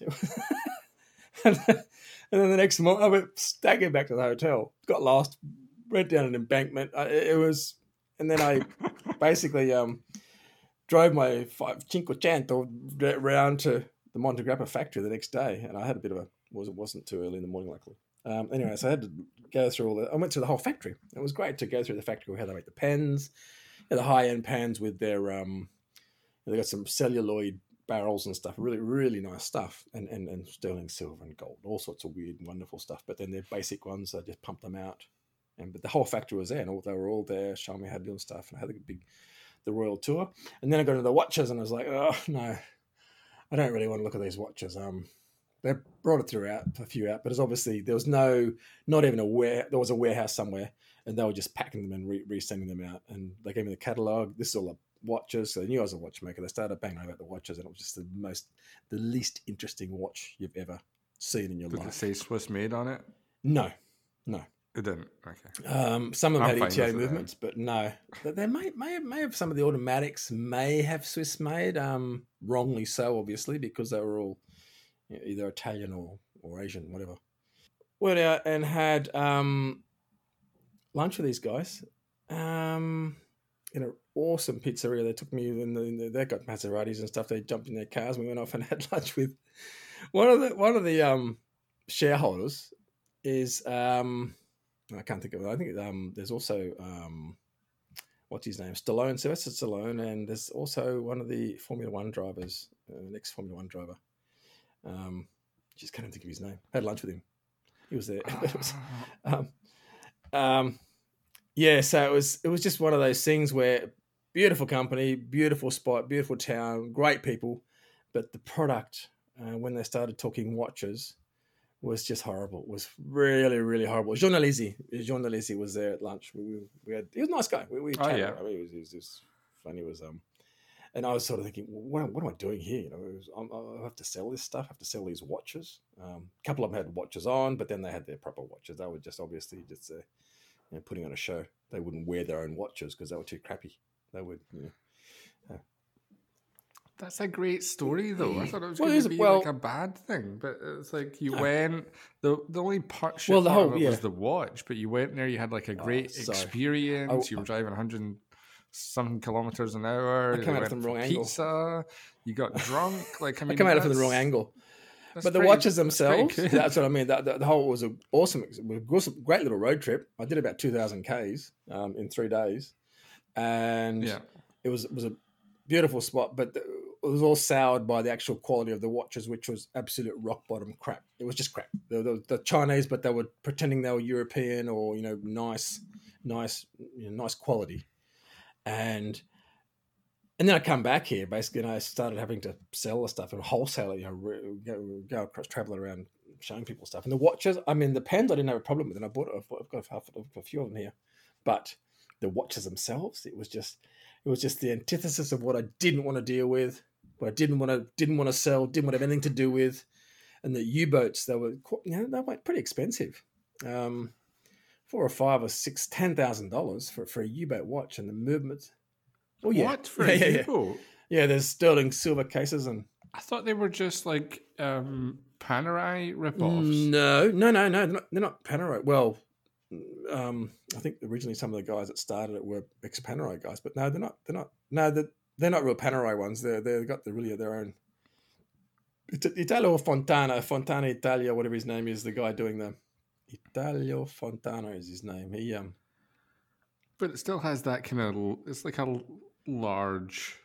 And then the next morning I went staggered back to the hotel, got lost, went down an embankment. And then I basically drove my Cinquecento round to the Monte Grappa factory the next day, and I had a bit of it wasn't too early in the morning, luckily. Anyway, so I had to go through I went through the whole factory. It was great to go through the factory, how they make the pens, the high-end pens with their they got some celluloid barrels and stuff, really, really nice stuff, and sterling silver and gold, all sorts of weird and wonderful stuff. But then their basic ones, I just pumped them out. But the whole factory was there, and they were all there showing me how to do stuff. And I had the royal tour. And then I got into the watches, and I was like, oh no, I don't really want to look at these watches. They brought a few out, but it's obviously there was there was a warehouse somewhere, and they were just packing them and resending them out. And they gave me the catalogue. This is all watches. So they knew I was a watchmaker. They started banging about the watches, and it was just the least interesting watch you've ever seen in your life. Did it say Swiss made on it? No. It didn't. Okay. Some of them had ETA movements, but no. They may have some of the automatics may have Swiss made. Wrongly so, obviously, because they were all either Italian or Asian, whatever. Went out and had lunch with these guys in an awesome pizzeria. They took me they got Maseratis and stuff. They jumped in their cars. We went off and had lunch with one of the shareholders. Is I can't think of it. I think there's also what's his name? Stallone, Sylvester Stallone, and there's also one of the Formula One drivers, next Formula One driver. Just can't think of his name. I had lunch with him. He was there. So it was just one of those things where beautiful company, beautiful spot, beautiful town, great people, but the product when they started talking watches was just horrible. It was really, really horrible. Jean Alesi was there at lunch. We had, he was a nice guy. We chatted. Yeah. I mean, he was funny. It was And I was sort of thinking, well, what am I doing here? I have to sell this stuff. I have to sell these watches. A couple of them had watches on, but then they had their proper watches. They were just obviously just putting on a show. They wouldn't wear their own watches because they were too crappy. They would, That's a great story, though. I thought it was going to be like a bad thing, but it's like you went. The only part of it was the watch, but you went there. You had like a great experience. You were driving 100 something kilometers an hour. I came out from the wrong angle. Pizza. You got drunk. Like I came out from the wrong angle. But the watches themselves, that's what I mean. The whole was awesome. It was a great little road trip. I did about 2,000 Ks in 3 days, and it was a beautiful spot. But it was all soured by the actual quality of the watches, which was absolute rock bottom crap. It was just crap. The Chinese, but they were pretending they were European or nice quality. And then I come back here, basically, and I started having to sell the stuff and wholesale it, go across, travel around, showing people stuff. And the watches, I mean, the pens, I didn't have a problem with, and I've got a few of them here. But the watches themselves, it was just the antithesis of what I didn't want to deal with, what I didn't want to sell, didn't want to have anything to do with. And the U-boats, they were pretty expensive. $4,000 or $5,000 or $10,000 for a U-boat watch, and the movements. Oh yeah, what for a U-boat? Yeah, there's sterling silver cases, and I thought they were just like Panerai ripoffs. No, they're not Panerai. Well, I think originally some of the guys that started it were ex-Panerai guys, but no, they're not. No, they're not real Panerai ones. They've got their own. Italo Fontana Italia, whatever his name is, the guy doing them. Italio Fontana is his name. He but it still has that kind of. It's like a large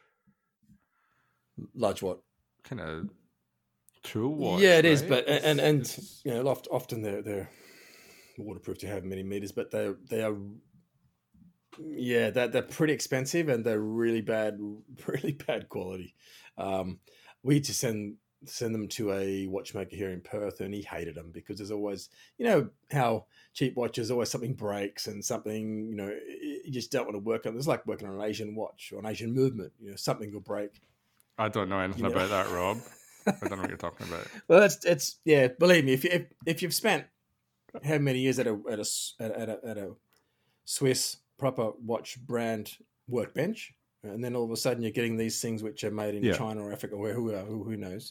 what kind of tool watch. Yeah, it is. But often they're waterproof to have many meters, but they are. Yeah, they're pretty expensive and they're really bad quality. We had to send them to a watchmaker here in Perth, and he hated them because there's always, how cheap watches, always something breaks and something, you just don't want to work on. It's like working on an Asian watch or an Asian movement, something will break. I don't know anything about that, Rob. I don't know what you're talking about. Well, it's believe me, if you've spent how many years at a Swiss proper watch brand workbench, and then all of a sudden you're getting these things which are made in China or Africa or who knows,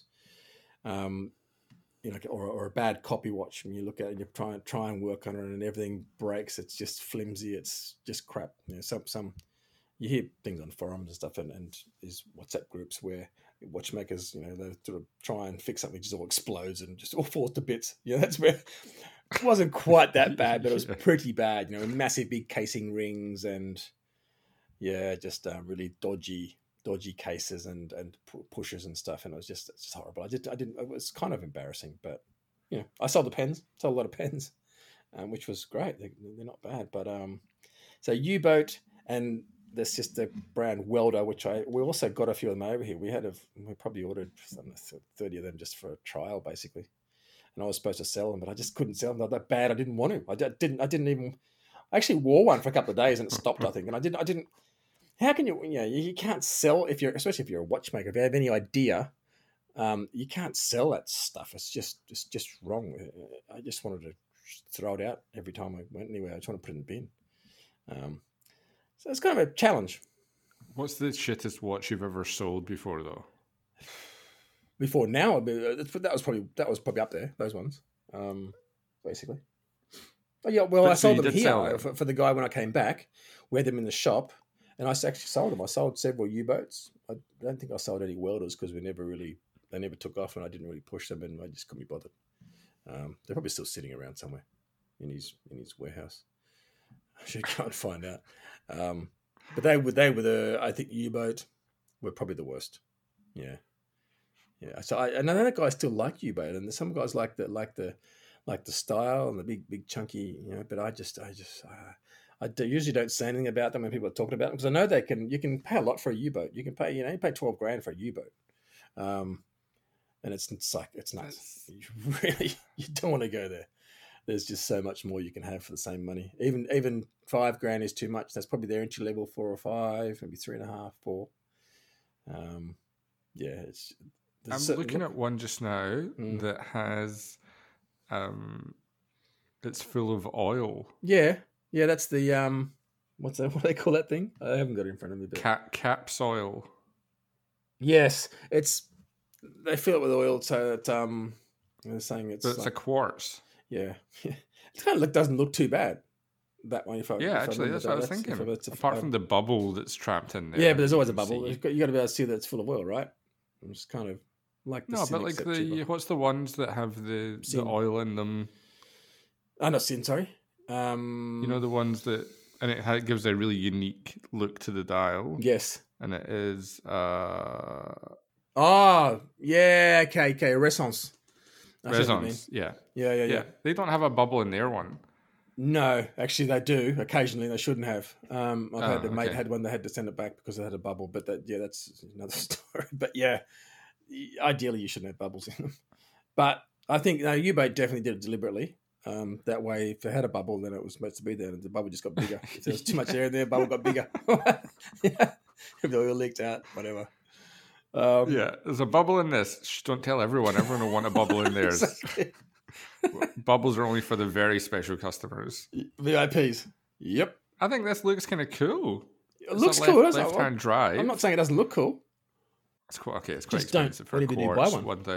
or a bad copy watch, and you look at it and you try and work on it and everything breaks. It's just flimsy. It's just crap. Some you hear things on forums and stuff and these WhatsApp groups where watchmakers, they sort of try and fix something, just all explodes and just all falls to bits. That's where it wasn't quite that bad, but it was pretty bad. Massive big casing rings and just really dodgy cases and pushers and stuff, and it's just horrible. I didn't. It was kind of embarrassing, but I sold a lot of pens, which was great. They're not bad, but so U-boat and the sister brand Welder, which we also got a few of them over here. We probably ordered 30 of them just for a trial, basically. And I was supposed to sell them, but I just couldn't sell them. They're that bad. I didn't want to. I didn't even. I actually wore one for a couple of days and it stopped, I think. And I didn't. How can you? You can't sell especially if you're a watchmaker. If you have any idea, you can't sell that stuff. It's just wrong. I just wanted to throw it out every time I went anywhere. I just want to put it in the bin. So it's kind of a challenge. What's the shittest watch you've ever sold before, though? Before now, that was probably up there. Those ones, basically. Oh yeah, well, I sold them here for the guy when I came back. We had them in the shop, and I actually sold them. I sold several U-boats. I don't think I sold any Welders because they never took off, and I didn't really push them, and I just couldn't be bothered. They're probably still sitting around somewhere in his warehouse. I should go and find out. But they were I think U-boat were probably the worst. Yeah. So I know that guys still like U-boat, and some guys like the style and the big chunky, But I usually don't say anything about them when people are talking about them because I know you can pay a lot for a U-boat. You can pay you pay $12,000 for a U-boat, and it's nuts. You don't want to go there. There's just so much more you can have for the same money. Even $5,000 is too much. That's probably their entry level 4 or 5, maybe 3.5, 4. Yeah, it's. I'm looking at one just now that has, it's full of oil. Yeah, that's the what's that? What do they call that thing? I haven't got it in front of me. But Caps oil. yes, they fill it with oil so that they're saying it's. But it's like, a quartz. Yeah, it kind of doesn't look too bad. That one, actually, that's what I was thinking. Apart from the bubble that's trapped in there. Yeah, but there's always a bubble. You got to be able to see that it's full of oil, right? It's kind of like no, but like what's the ones that have the oil in them? Not sin, sorry. You know the ones that, and it gives a really unique look to the dial. Yes, and it is. Oh yeah, okay, Resonance. Resonance, yeah. They don't have a bubble in their one. No, actually they do. Occasionally they shouldn't have. I've had a mate had one. They had to send it back because they had a bubble. But that's another story. But yeah, ideally you shouldn't have bubbles in them. But I think U-Boat definitely did it deliberately. That way, if it had a bubble, then it was supposed to be there, and the bubble just got bigger. If there was too much air in there, the bubble got bigger. Yeah. If the oil leaked out, whatever. There's a bubble in this. Shh, don't tell everyone. Everyone will want a bubble in theirs. Exactly. Bubbles are only for the very special customers. VIPs. Yep. I think this looks kind of cool. It looks cool, doesn't it? Left-hand drive. I'm not saying it doesn't look cool. It's cool. Okay, it's quite expensive for a quartz.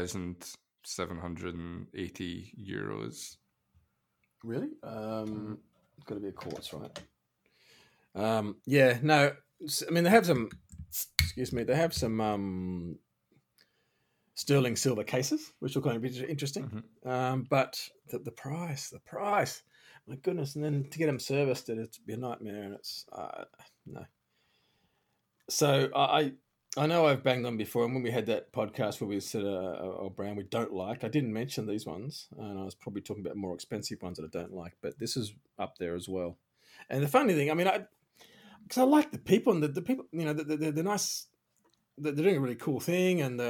1,780 euros. Really? It's got to be a quartz, right? Yeah. No. I mean, they have some. Excuse me. They have some sterling silver cases, which will kind of be interesting. Mm-hmm. But the price, my goodness! And then to get them serviced, it'd be a nightmare, and it's no. So I know I've banged on before, and when we had that podcast where we said a brand we don't like, I didn't mention these ones, and I was probably talking about more expensive ones that I don't like, but this is up there as well. And the funny thing, I mean, because I like the people, and the people, you know, they're nice. They're doing a really cool thing, and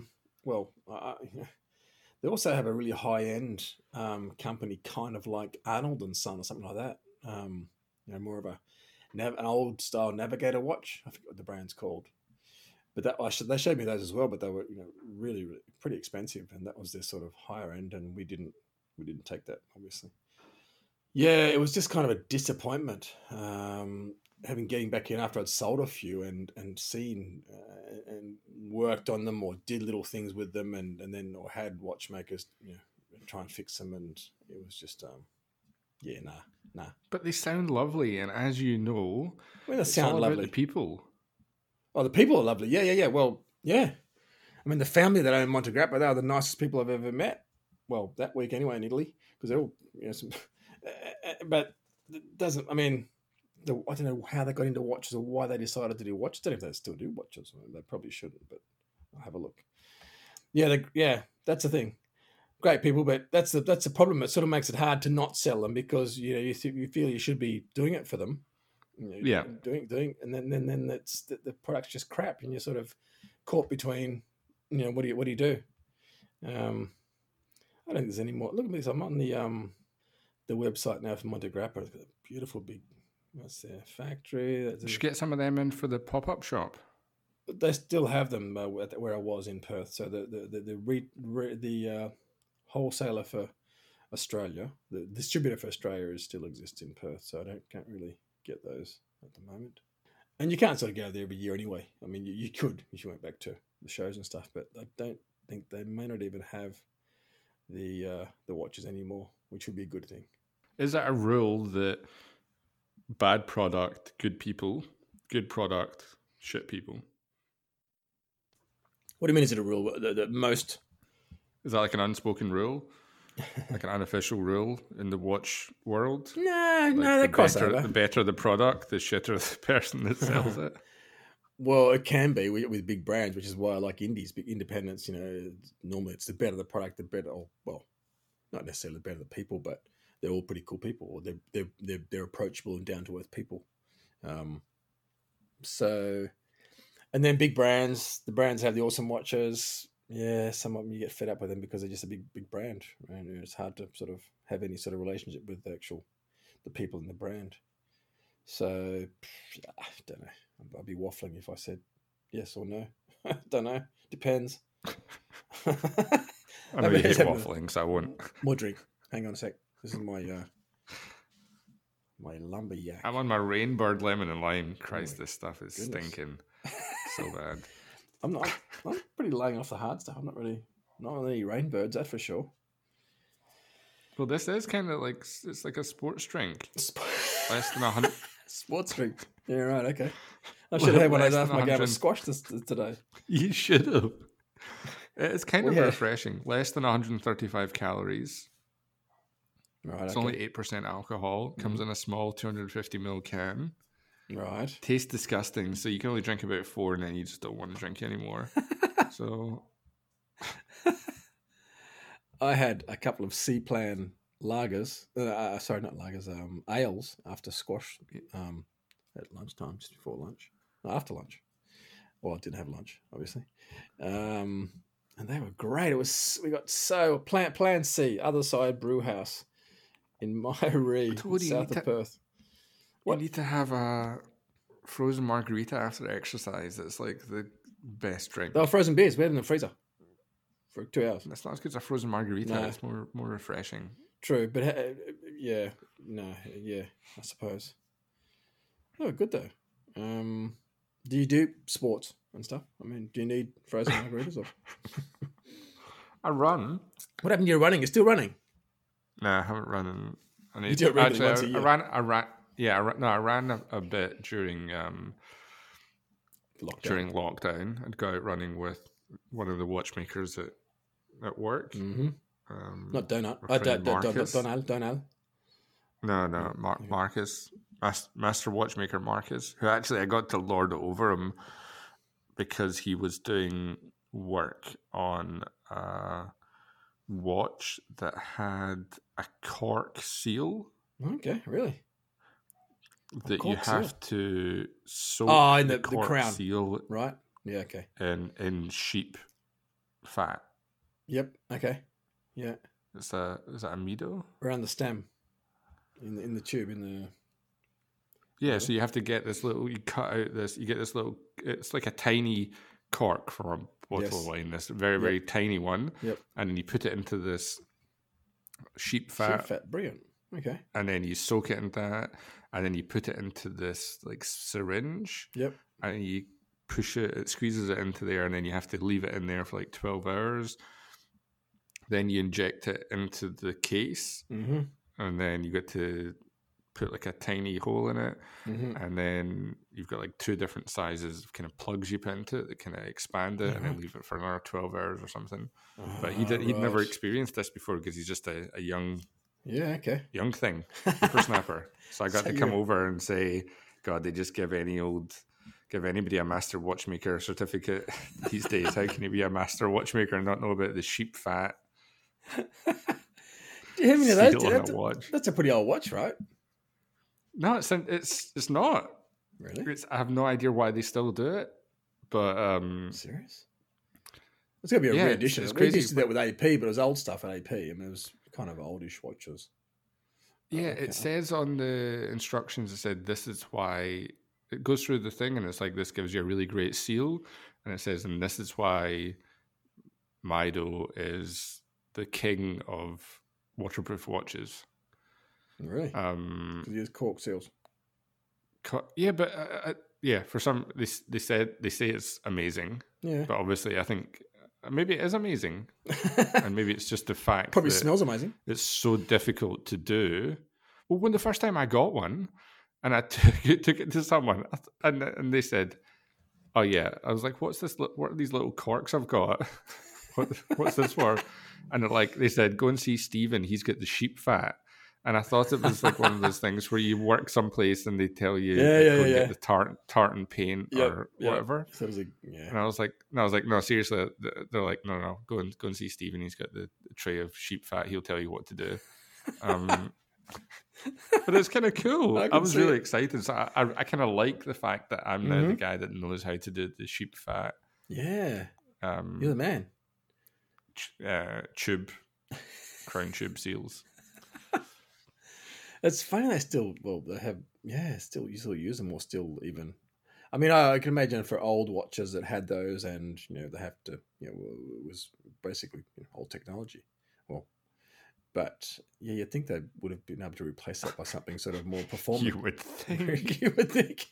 they also have a really high end company, kind of like Arnold and Son or something like that. More of an old style navigator watch. I forget what the brand's called, but they showed me those as well. But they were really, really pretty expensive, and that was their sort of higher end, and we didn't take that, obviously. Yeah, it was just kind of a disappointment. Getting back in after I'd sold a few and seen and worked on them or did little things with them and then or had watchmakers try and fix them, and it was just nah. But they sound lovely, and as you know, they sound lovely. The people. Oh, the people are lovely. Yeah. Well, yeah. I mean, the family that own Monte Grappa, they are the nicest people I've ever met. Well, that week anyway in Italy, because they're all but it doesn't. I mean. I don't know how they got into watches or why they decided to do watches. I don't know if they still do watches. They probably shouldn't, but I'll have a look. Yeah, that's the thing. Great people, but that's the problem. It sort of makes it hard to not sell them because you feel you should be doing it for them. Doing, and then that's the product's just crap, and you're sort of caught between. What do you do? I don't think there's any more. Look at this. I'm on the website now for Monte Grappa. It's got a beautiful big. What's their factory? You should get some of them in for the pop-up shop. They still have them where I was in Perth. So the wholesaler for Australia, the distributor for Australia, still exists in Perth. So I can't really get those at the moment. And you can't sort of go there every year anyway. I mean, you could if you went back to the shows and stuff, but I don't think they may not even have the watches anymore, which would be a good thing. Is that a rule that? Bad product, good people. Good product, shit people. What do you mean? Is it a rule? The most? Is that like an unspoken rule, like an unofficial rule in the watch world? No, that crossover. The better the product, the shitter the person that sells it. Well, it can be with big brands, which is why I like indies, big independents. Normally it's the better the product, the better. Well, not necessarily the better the people, but. They're all pretty cool people, or they're approachable and down to earth people. So, and then big brands. The brands have the awesome watches. Yeah, some of them you get fed up with them because they're just a big brand, and it's hard to sort of have any sort of relationship with the people in the brand. So, I don't know. I'd be waffling if I said yes or no. Don't know. Depends. I know you hate waffling, so I won't. More drink. Hang on a sec. This is my my lumberjack. I'm on my Rainbird lemon and lime. Christ, this stuff is stinking so bad. I'm pretty laying off the hard stuff. I'm not on any Rainbirds, that's for sure. Well, this is kind of like, it's like a sports drink. Less than 100. Sports drink. Yeah, right. Okay. I should have had one after my game of squash today. You should have. It's kind of refreshing. Less than 135 calories. Right. It's only 8% alcohol. Comes in a small 250ml can. Right. Tastes disgusting, so you can only drink about 4 and then you just don't want to drink anymore. So I had a couple of C-Plan lagers. Sorry, not lagers. Ales after squash. At lunchtime, just before lunch. No, after lunch. Well, I didn't have lunch, obviously. And they were great. We got Plan C, other side brew house in Myree, south of Perth. You need to have a frozen margarita after exercise. It's like the best drink. Oh, frozen beers. We had them in the freezer for 2 hours. That's not as good as a frozen margarita. No. It's more refreshing. True, but I suppose. Oh, good though. Do you do sports and stuff? I mean, do you need frozen margaritas? Or? I run. What happened to your running? You're still running? No, I haven't run. You do it regularly once a year. I ran a bit during lockdown. I'd go out running with one of the watchmakers at work. Mm-hmm. Not Donald. Donald. No, Marcus. Master watchmaker Marcus, who actually I got to lord over him because he was doing work on a watch that had a cork seal. Okay, really? That you have to soak the cork crown seal, right? Yeah, okay. In sheep fat. Yep. Okay. Yeah. Is that a Mido? Around the stem, in the tube, in the. Yeah, so you have to get this little. You cut out this. You get this little. It's like a tiny cork from a bottle of wine. This very very tiny one. Yep. And then you put it into this sheep fat. Sheep fat, brilliant. Okay. And then you soak it in that, and then you put it into this like syringe. Yep. And you push it. It squeezes it into there, and then you have to leave it in there for like 12 hours. Then you inject it into the case, and then you get to put like a tiny hole in it, and then you've got like 2 different sizes of kind of plugs you put into it that kind of expand it, and then leave it for another 12 hours or something. But he'd never experienced this before because he's just a young thing, whippersnapper. So I got to come over and say, God, they just give anybody a master watchmaker certificate these days. How can you be a master watchmaker and not know about the sheep fat? Do you have any of those? That's a pretty old watch, right? No, it's not. Really? I have no idea why they still do it, but serious? It's gonna be a re-edition. It's crazy. We used to do that with AP, but it was old stuff at AP. I mean, it was kind of oldish watches. Yeah, it says on the instructions. It said this is why it goes through the thing, and it's like this gives you a really great seal, and it says, and this is why Mido is the king of waterproof watches. Really? Because he has cork seals. Yeah, but for some they say it's amazing. Yeah, but obviously I think maybe it is amazing, and maybe it's just the fact probably smells amazing. It's so difficult to do. Well, when the first time I got one, and I took it to someone, and they said, "Oh yeah," I was like, "What's this? What are these little corks I've got? What's this for?" And they said, "Go and see Stephen. He's got the sheep fat." And I thought it was like one of those things where you work someplace and they tell you go get the tartan paint or whatever. So it was And I was like, no, seriously. They're like, no, go and see Stephen. He's got the tray of sheep fat. He'll tell you what to do. But it's kind of cool. I was really excited. So I kind of like the fact that I'm now the guy that knows how to do the sheep fat. Yeah, you're the man. Crown tube seals. It's funny they still, you still use them or still even. I mean, I can imagine for old watches that had those, and they have to, it was basically old technology. Well, but yeah, you'd think they would have been able to replace that by something sort of more performant. You would think. You would think.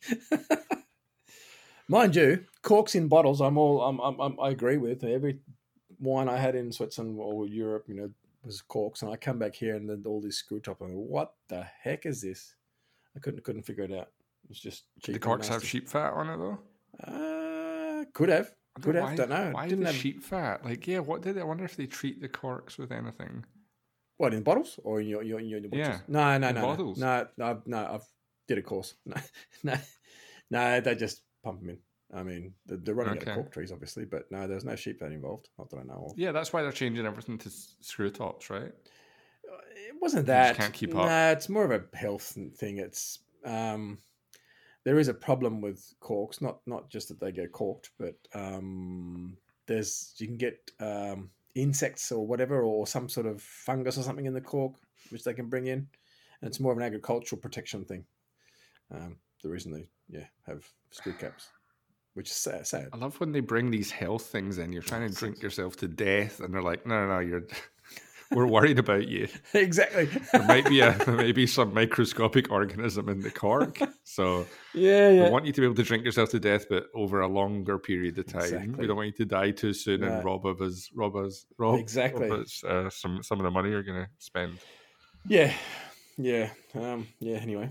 Mind you, corks in bottles. I agree with every wine I had in Switzerland or Europe. Was corks, and I come back here and then all these screw top. I'm like, what the heck is this? I couldn't figure it out. It's just cheap. The corks have sheep fat on it though. Could have. Don't know. Why Didn't the have sheep fat? Like, yeah, what did I wonder if they treat the corks with anything? What, in bottles or in your watches? Yeah. No. Bottles. No. I've did a course. No. They just pump them in. I mean, they're running out of cork trees, obviously, but no, there's no sheep fat involved. Not that I know of. Yeah, that's why they're changing everything to screw tops, right? It wasn't that. You just can't keep up. No, it's more of a health thing. It's there is a problem with corks. Not just that they get corked, but you can get insects or whatever, or some sort of fungus or something in the cork, which they can bring in, and it's more of an agricultural protection thing. The reason they have screw caps, which is sad. I love when they bring these health things in. You're trying to drink yourself to death, and they're like, no, we're worried about you. Exactly. There may be some microscopic organism in the cork, so we want you to be able to drink yourself to death, but over a longer period of time. Exactly. We don't want you to die too soon and rob us exactly some of the money you're going to spend. Yeah. Anyway.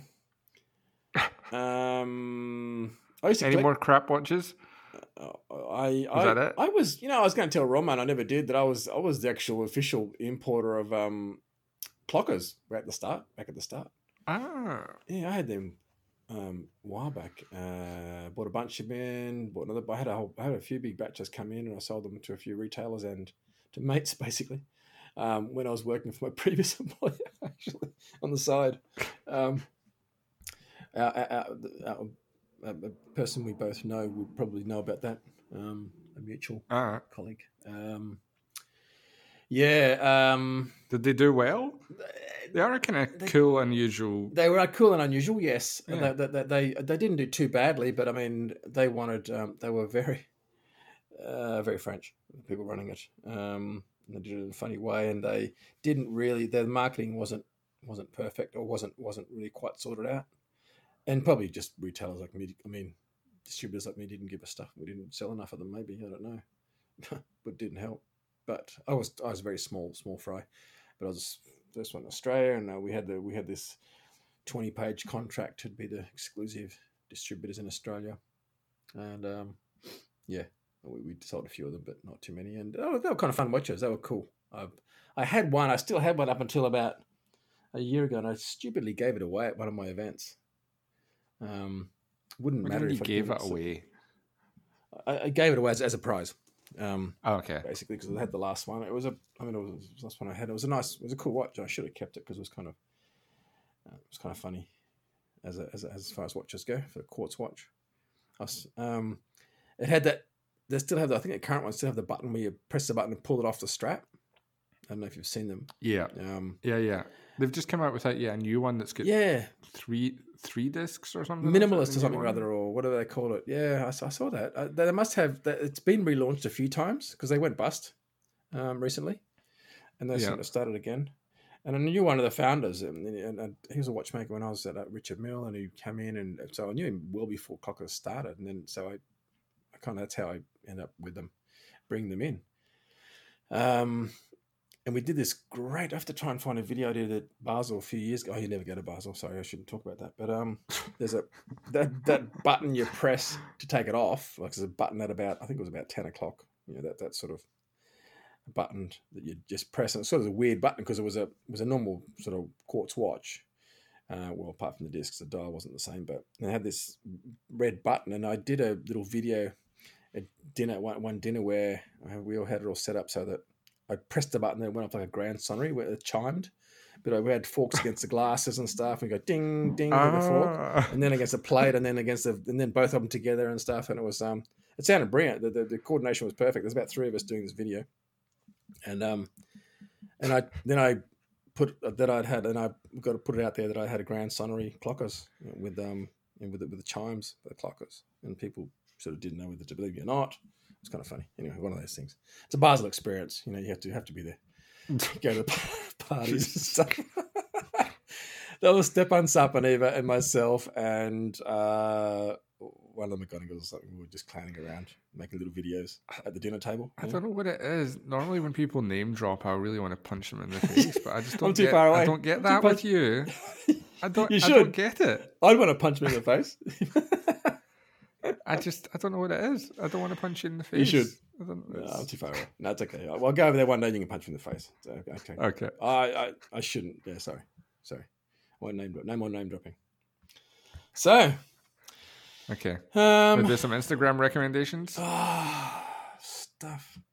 I used to Any more crap watches? Was that it? I was going to tell Roman, I never did, that I was the actual official importer of clockers back at the start. Ah. Yeah, I had them a while back. Bought a bunch of them. Bought another. I had a few big batches come in, and I sold them to a few retailers and to mates, basically. When I was working for my previous employer, actually, on the side. A person we both know would probably know about that. A mutual colleague. Did they do well? They are kind of cool, unusual. They were cool and unusual, yes. Yeah. They didn't do too badly, but I mean, they wanted. They were very, very French people running it. They did it in a funny way, and they didn't really. Their marketing wasn't perfect, or wasn't really quite sorted out. And probably just retailers like me. I mean, distributors like me didn't give us stuff. We didn't sell enough of them. Maybe, I don't know, but it didn't help. But I was very small fry. But I was the first one in Australia, and we had this 20-page contract to be the exclusive distributors in Australia. And we sold a few of them, but not too many. And they were kind of fun watches. They were cool. I had one. I still had one up until about a year ago, and I stupidly gave it away at one of my events. Wouldn't matter if you gave it away. I gave it away as a prize. Okay. Basically, because I had the last one. It was the last one I had. It was a cool watch. I should have kept it because it was kind of funny, as far as watches go, for a quartz watch. It had that. They still have. I think the current ones still have the button where you press the button and pull it off the strap. I don't know if you've seen them. Yeah. Yeah. They've just come out with a new one that's got three discs or something. Minimalist or something or other, or whatever they call it. Yeah, I saw that. They must have. It's been relaunched a few times because they went bust recently, and they sort of started again. And I knew one of the founders, and he was a watchmaker when I was at Richard Mill, and he came in, and so I knew him well before Clockers started, and then so I kind of, that's how I ended up with them, bringing them in. And we did this great. I have to try and find a video I did at Basel a few years ago. Oh, you never go to Basel. Sorry, I shouldn't talk about that. But there's that button you press to take it off. Like there's a button at about, I think it was about 10 o'clock. That sort of button that you just press. And it's sort of a weird button because it was a normal sort of quartz watch. Well, apart from the discs, the dial wasn't the same. But it had this red button, and I did a little video at dinner, one dinner where we all had it all set up so that I pressed the button and it went off like a grand sonnery where it chimed. But we had forks against the glasses and stuff, and go ding, ding with the fork, and then against the plate, and then and then both of them together and stuff. And it was, it sounded brilliant. The coordination was perfect. There's about 3 of us doing this video, and I got to put it out there that I had a grand sonnery Clockers with and with the chimes, the clockers, and people sort of didn't know whether to believe me or not. It was kind of funny. Anyway, one of those things. It's a Basel experience. You know, you have to be there. Go to the parties and stuff. That was Stepan Sapaniva and myself and one of the McGonagalls or something. We were just clowning around, making little videos at the dinner table. I don't know what it is. Normally, when people name drop, I really want to punch them in the face, but I just don't. I'm too far away. I don't get that with you. I don't. You should. I don't get it. I'd want to punch me in the face. I don't know what it is. I don't want to punch you in the face. You should. No, I'm too far away. No, it's okay. Well, I'll go over there one day and you can punch me in the face. So, okay. Okay. I shouldn't. Yeah, sorry. I won't no more name dropping. So. Okay. There's some Instagram recommendations. Stuff.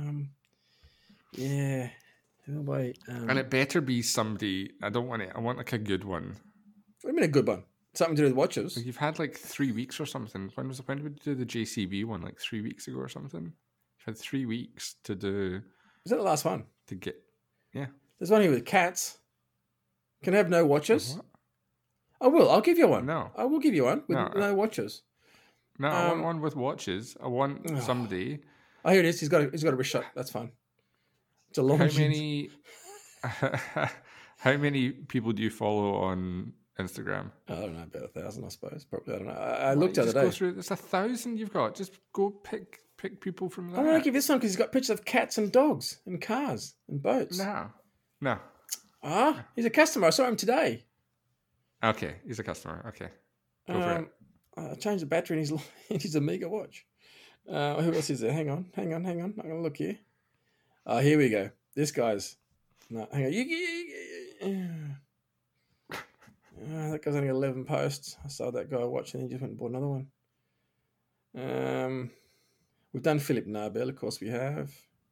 Yeah. Wait. And it better be somebody. I don't want it. I want like a good one. What do you mean a good one? Something to do with watches? Like you've had like 3 weeks or something. When did we do the JCB one? Like 3 weeks ago or something. You've had 3 weeks to do. Was that the last one? To get. Yeah. There's one here with cats. Can I have no watches? What? I will. I'll give you one. No. I will give you one with no watches. No, I want one with watches. I want somebody. Oh, here it is. He's got a wrist shot. That's fine. It's a long. How many people do you follow on Instagram? I don't know, about 1,000, I suppose. Probably. I don't know. I looked the other day. Go through. There's 1,000 you've got. Just go pick people from that. I want to give this one because he's got pictures of cats and dogs and cars and boats. No. He's a customer. I saw him today. Okay, he's a customer. Okay, go for it. I changed the battery in his Omega watch. Who else is there? Hang on. I'm going to look here. Here we go. This guy's... No, hang on. That guy's only got 11 posts. I saw that guy watching and he just went and bought another one. We've done Philip Narbel, of course we have.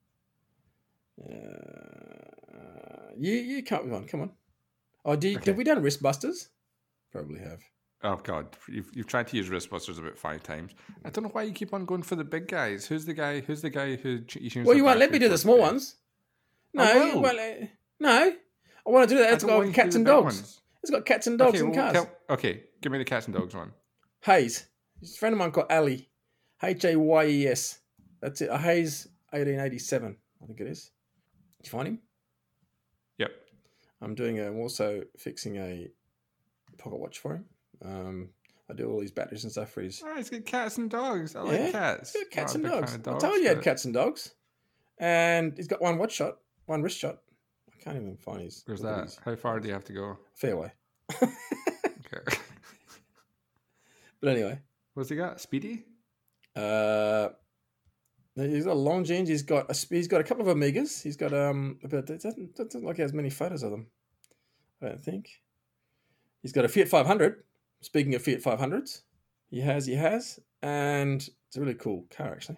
You can't be one. Come on. Have we done Wristbusters? Probably have. Oh God, you've tried to use Wristbusters about 5 times. I don't know why you keep on going for the big guys. Who's the guy who you change? Well, you won't let me do the small ones. No, no. I want to do that. It's got cats and dogs. It's got cats and dogs and cars. Okay, give me the cats and dogs one. Hayes. There's a friend of mine called Ali. Hayes. That's it. Hayes 1887, I think it is. Did you find him? Yep. I'm also fixing a pocket watch for him. I do all these batteries and stuff for his. Oh, he's got cats and dogs. I like cats. He's got cats and dogs. I told you he had cats and dogs. And he's got one wrist shot. I can't even find his. Where's that? How far do you have to go? Fair way. Okay. But anyway. What's he got? Speedy? He's got Longines. He's got a couple of Omegas. He's got but it doesn't look like he has many photos of them. I don't think. He's got a Fiat 500. Speaking of Fiat 500s, he has, and it's a really cool car actually.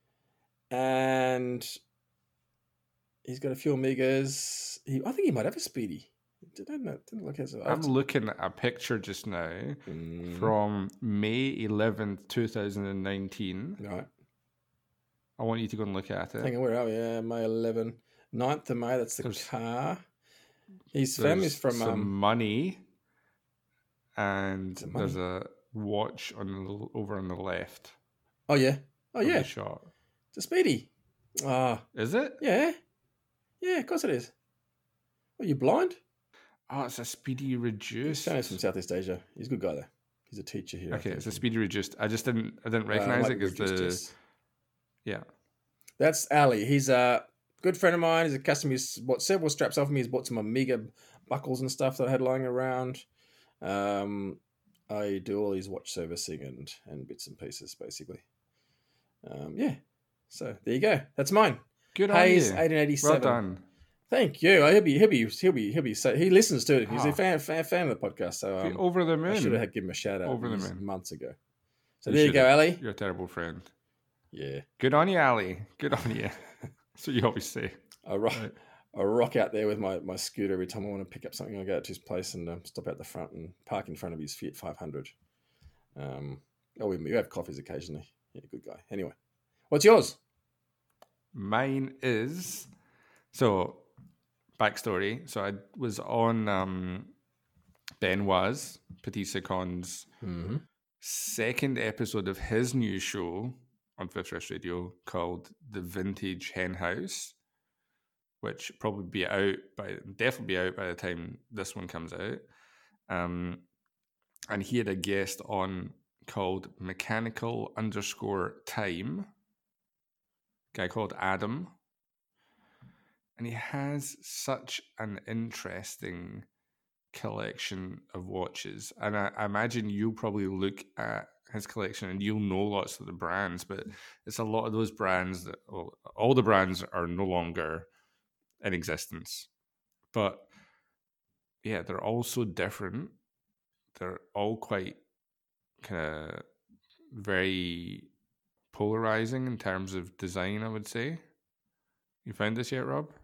And he's got a few Omegas. I think he might have a Speedy. Didn't look as. I'm looking at a picture just now from May 11th, 2019. Right. I want you to go and look at it. Hang on, where are we? May 11th. 9th of May, that's the car. His family's from... some money, and there's a watch over on the left. Oh, yeah. The shot. It's a Speedy. Is it? Yeah. Yeah, of course it is. Are you blind? Oh, it's a Speedy Reduced. He's from Southeast Asia. He's a good guy, though. He's a teacher here. Okay, it's a Speedy Reduced. I didn't recognize it because Yeah. That's Ali. He's a good friend of mine. He's a customer. He's bought several straps off me. He's bought some Omega buckles and stuff that I had lying around. I do all his watch servicing and bits and pieces, basically. Yeah. So there you go. That's mine. Good on Hayes, you. 1887. Well done. Thank you. He'll be. So he listens to it. He's a fan of the podcast. So over the moon. I should have given him a shout out over the moon months ago. So there you go, Ali. You're a terrible friend. Yeah. Good on you, Ali. Good on you. That's what you always say. I rock out there with my scooter every time I want to pick up something. I go out to his place and stop out the front and park in front of his Fiat 500. We have coffees occasionally. Yeah, good guy. Anyway, what's yours? Mine is... So, backstory. So I was on Benoit's, Petit Secon's Mm-hmm. second episode of his new show on Fifth Wrist Radio called The Vintage Hen House, which probably definitely be out by the time this one comes out. And he had a guest on called Mechanical_Time, a guy called Adam. And he has such an interesting collection of watches. And I imagine you'll probably look at his collection and you'll know lots of the brands, but it's a lot of those brands that, well, all the brands are no longer in existence. But yeah, they're all so different. They're all quite kind of very polarizing in terms of design, I would say. You found this yet, Rob?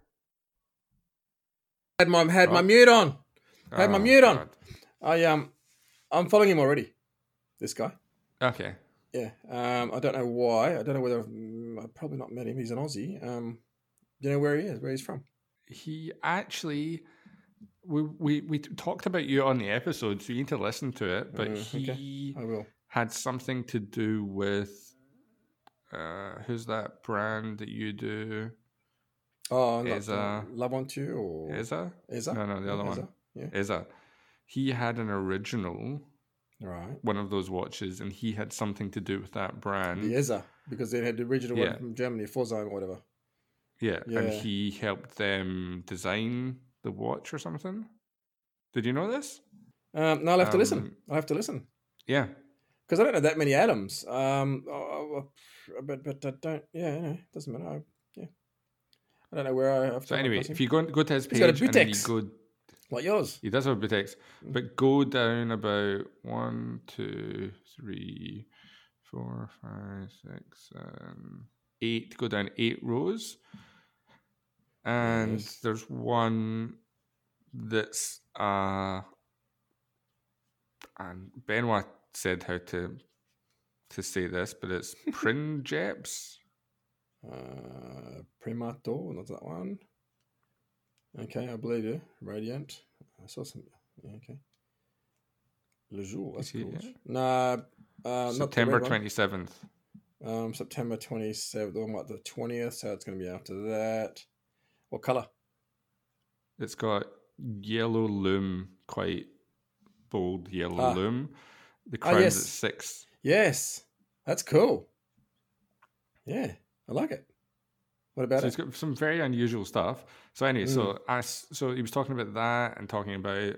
Had my mute on. Had my mute on. God. I'm following him already. This guy. Okay. Yeah. I don't know why. I don't know whether I've probably not met him. He's an Aussie. Do you know where he is? Where he's from? He actually, we talked about you on the episode, so you need to listen to it. But he I will. had something to do with who's that brand that you do? Oh, Love on You or Eza? Eza? No, the other one. Yeah. Eza. He had an original, right? One of those watches, and he had something to do with that brand. The Eza, because they had the original one from Germany, Pforzheim or whatever. Yeah, and he helped them design the watch or something. Did you know this? No, I'll have to listen. Yeah. Because I don't know that many Adams. But I don't. Yeah, it doesn't matter. I don't know where I have to. So anyway, if you go to his page, he's got a and then you Butex, go like yours. He does have a Butex, but go down about 1, 2, 3, 4, 5, 6, 7, 8. Go down 8 rows, and there's one that's and Benoit said how to say this, but it's Princeps. Primato, not that one. Okay, I believe you. Radiant. I saw some. Yeah, okay. Le Jour, that's cool. Yeah? Nah, September 27th. September 27th, or what, the 20th, so it's going to be after that. What colour? It's got yellow loom, quite bold yellow loom. The crown's at 6. Yes, that's cool. Yeah, I like it. What about it? It's got some very unusual stuff. So anyway, so he was talking about that and talking about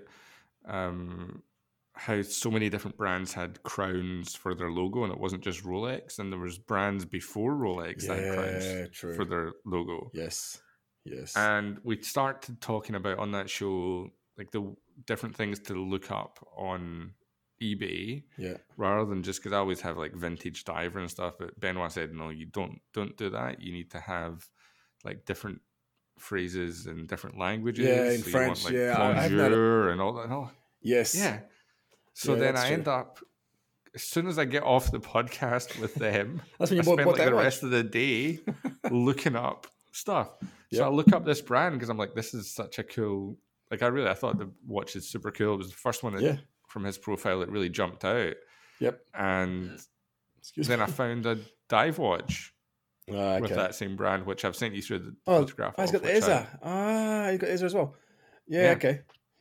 how so many different brands had crowns for their logo, and it wasn't just Rolex. And there was brands before Rolex that had crowns for their logo. Yes. And we started talking about on that show like the different things to look up on eBay, rather than just, because I always have like vintage diver and stuff, but Benoit said no, you don't do that. You need to have like different phrases and different languages. In French, you want, like, bonjour and all that. Oh, yes. Yeah. So then I end up, as soon as I get off the podcast with them, that's when you spend like the rest of the day looking up stuff. So I look up this brand because I'm like, this is such a cool. Like I thought the watch is super cool. It was the first one that, from his profile that really jumped out. Yep. And then I found a dive watch with that same brand, which I've sent you through the photograph. He's got the Eza. You got Eza as well. Yeah. Okay.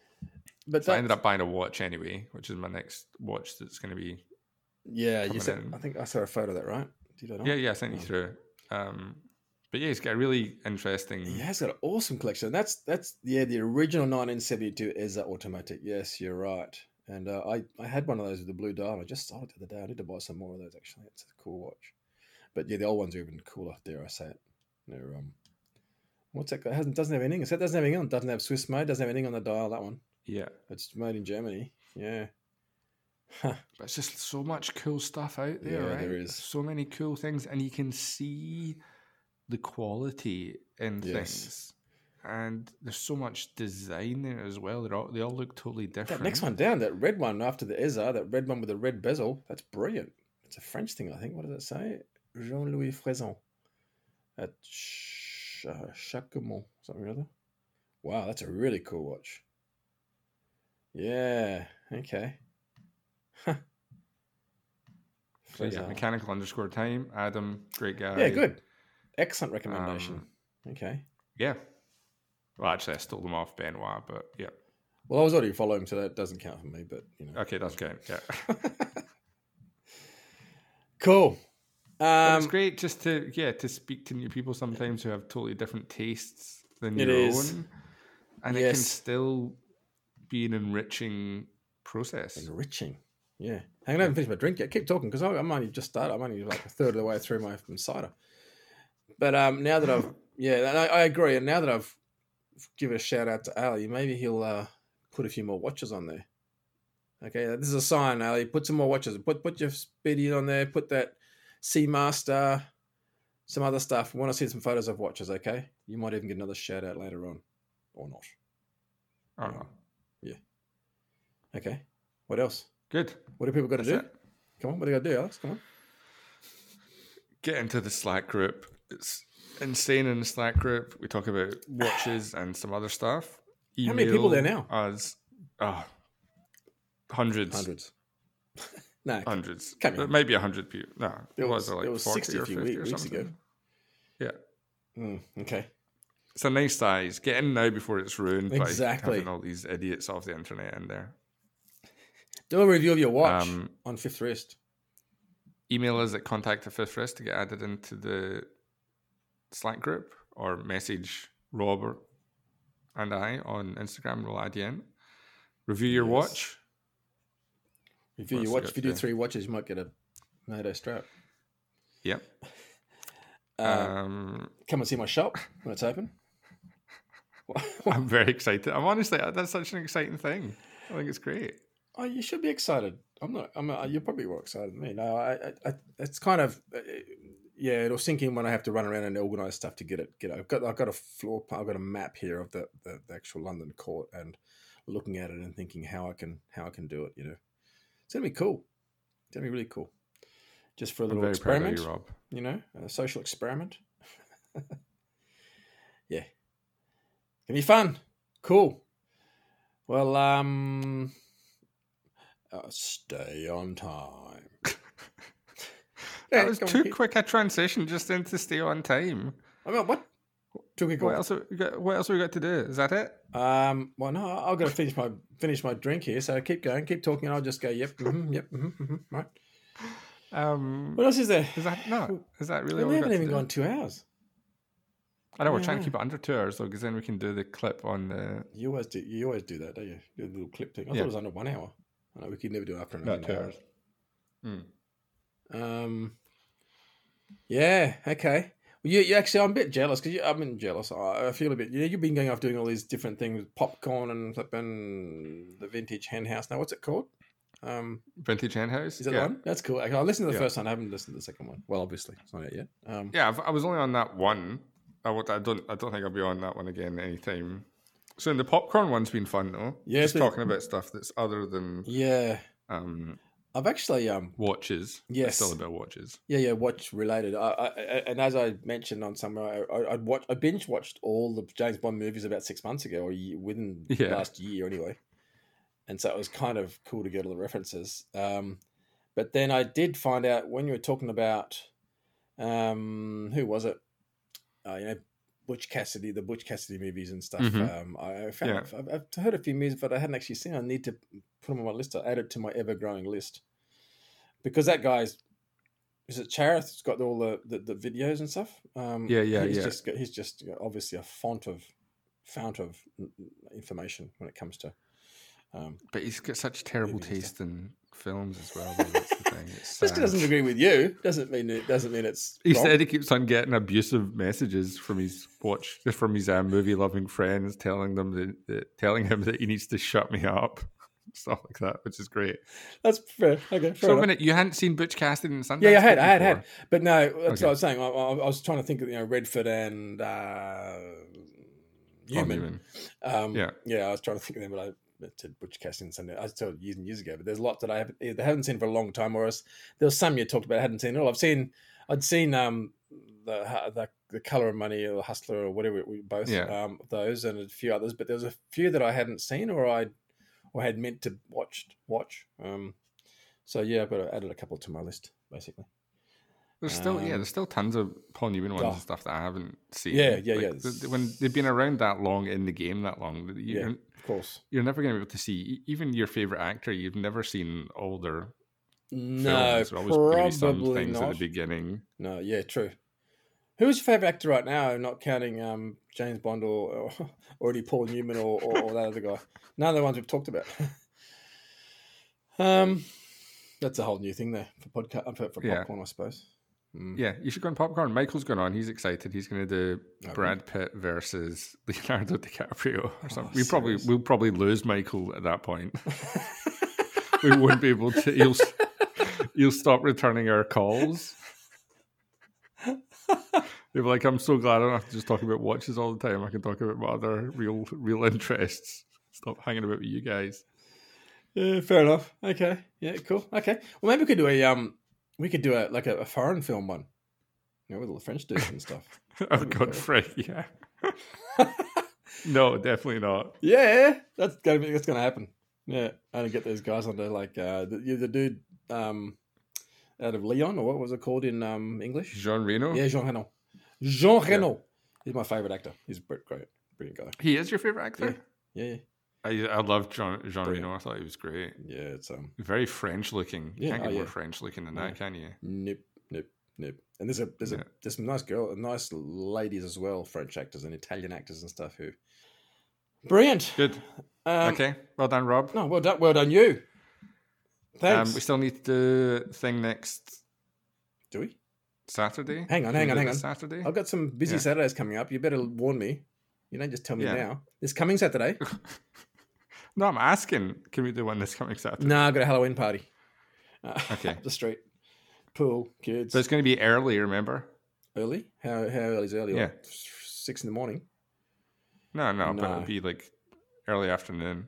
But so I ended up buying a watch anyway, which is my next watch that's going to be. Yeah, you said. I think I saw a photo of that, right? Did I not? Yeah, I sent you through. But yeah, he's got a really interesting. He has got an awesome collection. That's the original 1972 Eza automatic. Yes, you're right. And I had one of those with the blue dial. I just saw it the other day. I need to buy some more of those actually. It's a cool watch. But yeah, the old ones are even cooler. Dare I say it? They're what's that? It doesn't have anything. It doesn't have anything on. It doesn't have Swiss made. Doesn't have anything on the dial. That one. Yeah, it's made in Germany. Yeah. But it's just so much cool stuff out there. Yeah, right? there is so many cool things, and you can see the quality in things, and there's so much design there as well. They all look totally different. That next one down, that red one after the Eza, that red one with the red bezel, that's brilliant. It's a French thing, I think. What does it say? Jean-Louis Fraison at Chacomont, something or other. Wow, that's a really cool watch. Yeah. Okay. So yeah, mechanical_time. Adam, great guy. Yeah, good. Excellent recommendation. Okay. Yeah. Well, actually, I stole them off Benoit, but yeah. Well, I was already following, so that doesn't count for me. But Okay, that's good. Yeah. Cool. It's great just to speak to new people sometimes who have totally different tastes than your own, and it can still be an enriching process. Enriching. Yeah. Hang on, I haven't finished my drink yet. Keep talking because I'm only just started. I'm only like a third of the way through my cider. But now that I've, I agree. And now that I've given a shout out to Ali, maybe he'll put a few more watches on there. Okay, this is a sign, Ali. Put some more watches. Put your Speedy on there. Put that Seamaster, some other stuff. We want to see some photos of watches, okay? You might even get another shout out later on. Or not. Or not. Yeah. Okay. What else? Good. What do people got to do? Come on, what do you got to do, Alex? Come on. Get into the Slack group. It's insane in the Slack group. We talk about watches and some other stuff. How many people there now? Hundreds. No. Hundreds. Maybe 100 people. No. It was like 40 60 or 50 or something. Ago. Yeah. Okay. It's a nice size. Get in now before it's ruined by having all these idiots off the internet in there. Do a review of your watch on Fifth Wrist. Email us at contact@fifthwrist to get added into the Slack group, or message Robert and I on Instagram. We'll add you in. Review your watch. Review your watch. If you do 3 watches, you might get a NATO strap. Yep. Come and see my shop when it's open. I'm very excited. Honestly, that's such an exciting thing. I think it's great. Oh, you should be excited. You're probably more excited than me. No, it's kind of, it'll sink in when I have to run around and organise stuff to get it. I've got a floor plan. I've got a map here of the actual London court, and looking at it and thinking how I can do it. You know, it's gonna be cool. It's gonna be really cool. Just for a little experiment, proud of you, Rob. You know, a social experiment. Yeah, gonna be fun. Cool. Well, stay on time. That was too quick a transition just into stay on time. I mean, what? Too quick. What else have we got to do? Is that it? Well, no, I've got to finish my drink here. So keep going, keep talking. I'll just go. Yep. Right. What else is there? Is that really? We haven't even gone 2 hours. I know we're trying to keep it under 2 hours though, because then we can do the clip on the. You always do that, don't you? Do the little clip thing. I thought it was under 1 hour. I know we could never do it after another 2 hours. Yeah. Okay. Well, you actually, I'm a bit jealous because I've been jealous. I feel a bit. You've been going off doing all these different things, popcorn and flipping the vintage hen house. Now, what's it called? Vintage hen house. Is that the one? That's cool. I listened to the first one. I haven't listened to the second one. Well, obviously, it's not out yet. I was only on that one. I don't think I'll be on that one again anytime. So the popcorn one's been fun though. Yeah, just talking about stuff that's other than I've actually watches. Yes, still about watches. Yeah, watch related. And as I mentioned on somewhere, I binge watched all the James Bond movies about 6 months ago, or within the last year anyway. And so it was kind of cool to get all the references. But then I did find out when you were talking about who was it? Butch Cassidy, the Butch Cassidy movies and stuff. Mm-hmm. I've heard a few movies, but I hadn't actually seen. I need to put them on my list. I add it to my ever-growing list because that guy's is it Charith? He's got all the videos and stuff. He's just obviously a fount of information when it comes to. But he's got such terrible taste in films as well. That's the thing. Just because he doesn't agree with you doesn't mean it's. He said he keeps on getting abusive messages from his movie loving friends, telling him that he needs to shut me up, stuff like that, which is great. That's fair. Okay. So a minute, you hadn't seen Butch Cassidy and Sundance? Yeah, I had, but no, that's what I was saying. I was trying to think of Redford and Newman. I was trying to think of them, but I said Butch Cassidy and Sundance. I told you years ago, but there's a lot that I haven't seen for a long time. Or there was some you talked about I hadn't seen at all. I'd seen the Color of Money or Hustler or whatever, those and a few others, but there was a few that I hadn't seen or or had meant to watch. So yeah, I've got to add a couple to my list, basically. There's still tons of Paul Newman ones and stuff that I haven't seen. Yeah. When they've been around that long in the game, that long, of course, you're never going to be able to see even your favorite actor. You've never seen all their no, films. There always going to be some probably things not. at the beginning. No, yeah, true. Who is your favorite actor right now? Not counting James Bond or already Paul Newman or that other guy. None of the ones we've talked about. That's a whole new thing there for podcast for popcorn, I suppose. Yeah, you should go on popcorn. Michael's going on. He's excited. He's going to do Brad Pitt versus Leonardo DiCaprio or something. We'll probably lose Michael at that point. We won't be able to. He'll stop returning our calls. He'll be like, I'm so glad I don't have to just talk about watches all the time. I can talk about my other real interests. Stop hanging about with you guys. Yeah, fair enough. Okay. Yeah, cool. Okay. Well, maybe we could do a foreign film one. You know, with all the French dudes and stuff. Oh God, Fred, yeah. No, definitely not. Yeah, that's gonna happen. Yeah, and get those guys on there like the dude out of Leon, or what was it called in English? Jean Reno. Yeah, Jean Reno. Jean Reno. Yeah. He's my favorite actor. He's great, brilliant guy. He is your favorite actor? Yeah. I love Jean Reno. I thought he was great. Yeah, it's very French looking. You can't get more yeah. French looking than that, can you? Nope. And there's some nice ladies as well, French actors and Italian actors and stuff who brilliant. Good. Okay, well done, Rob. No, well done you. Thanks. We still need to do the thing next. Do we? Saturday. Hang on. Saturday. I've got some busy Saturdays coming up. You better warn me. You don't just tell me now. This coming Saturday. No, I'm asking. Can we do one this coming Saturday? No, I've got a Halloween party. Okay. Up the street. Pool, kids. So it's going to be early, remember? Early? How early is early? Yeah. Like 6 a.m. No, but it'll be like early afternoon.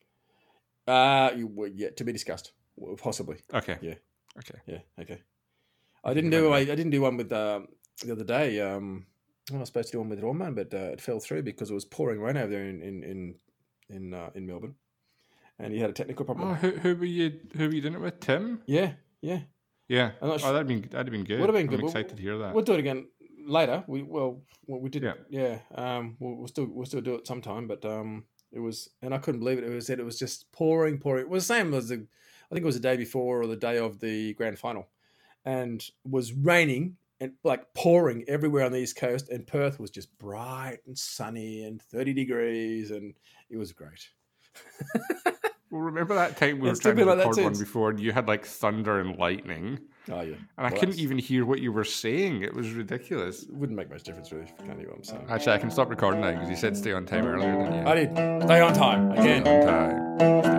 To be discussed. Possibly. Okay. Yeah. Okay. Yeah, okay. I didn't do one with the other day. I was supposed to do one with Roman, but it fell through because it was pouring rain over there in Melbourne, and he had a technical problem. Oh, who were you doing it with? Tim? Yeah. That'd have been good. Would have been good. I'm excited to hear that. We'll do it again later. We did. Yeah. We'll still do it sometime, but it was, and I couldn't believe it. It was just pouring. It was the same as I think it was the day before or the day of the grand final, and it was raining and like pouring everywhere on the East Coast, and Perth was just bright and sunny and 30 degrees, and it was great. Well, remember that time we were trying to record one before, and you had like thunder and lightning? Oh yeah, and I couldn't even hear what you were saying. It was ridiculous. It wouldn't make much difference really if you can't hear what I'm saying. Actually, I can stop recording now because you said stay on time earlier than you. I did. Stay on time again. Stay on time.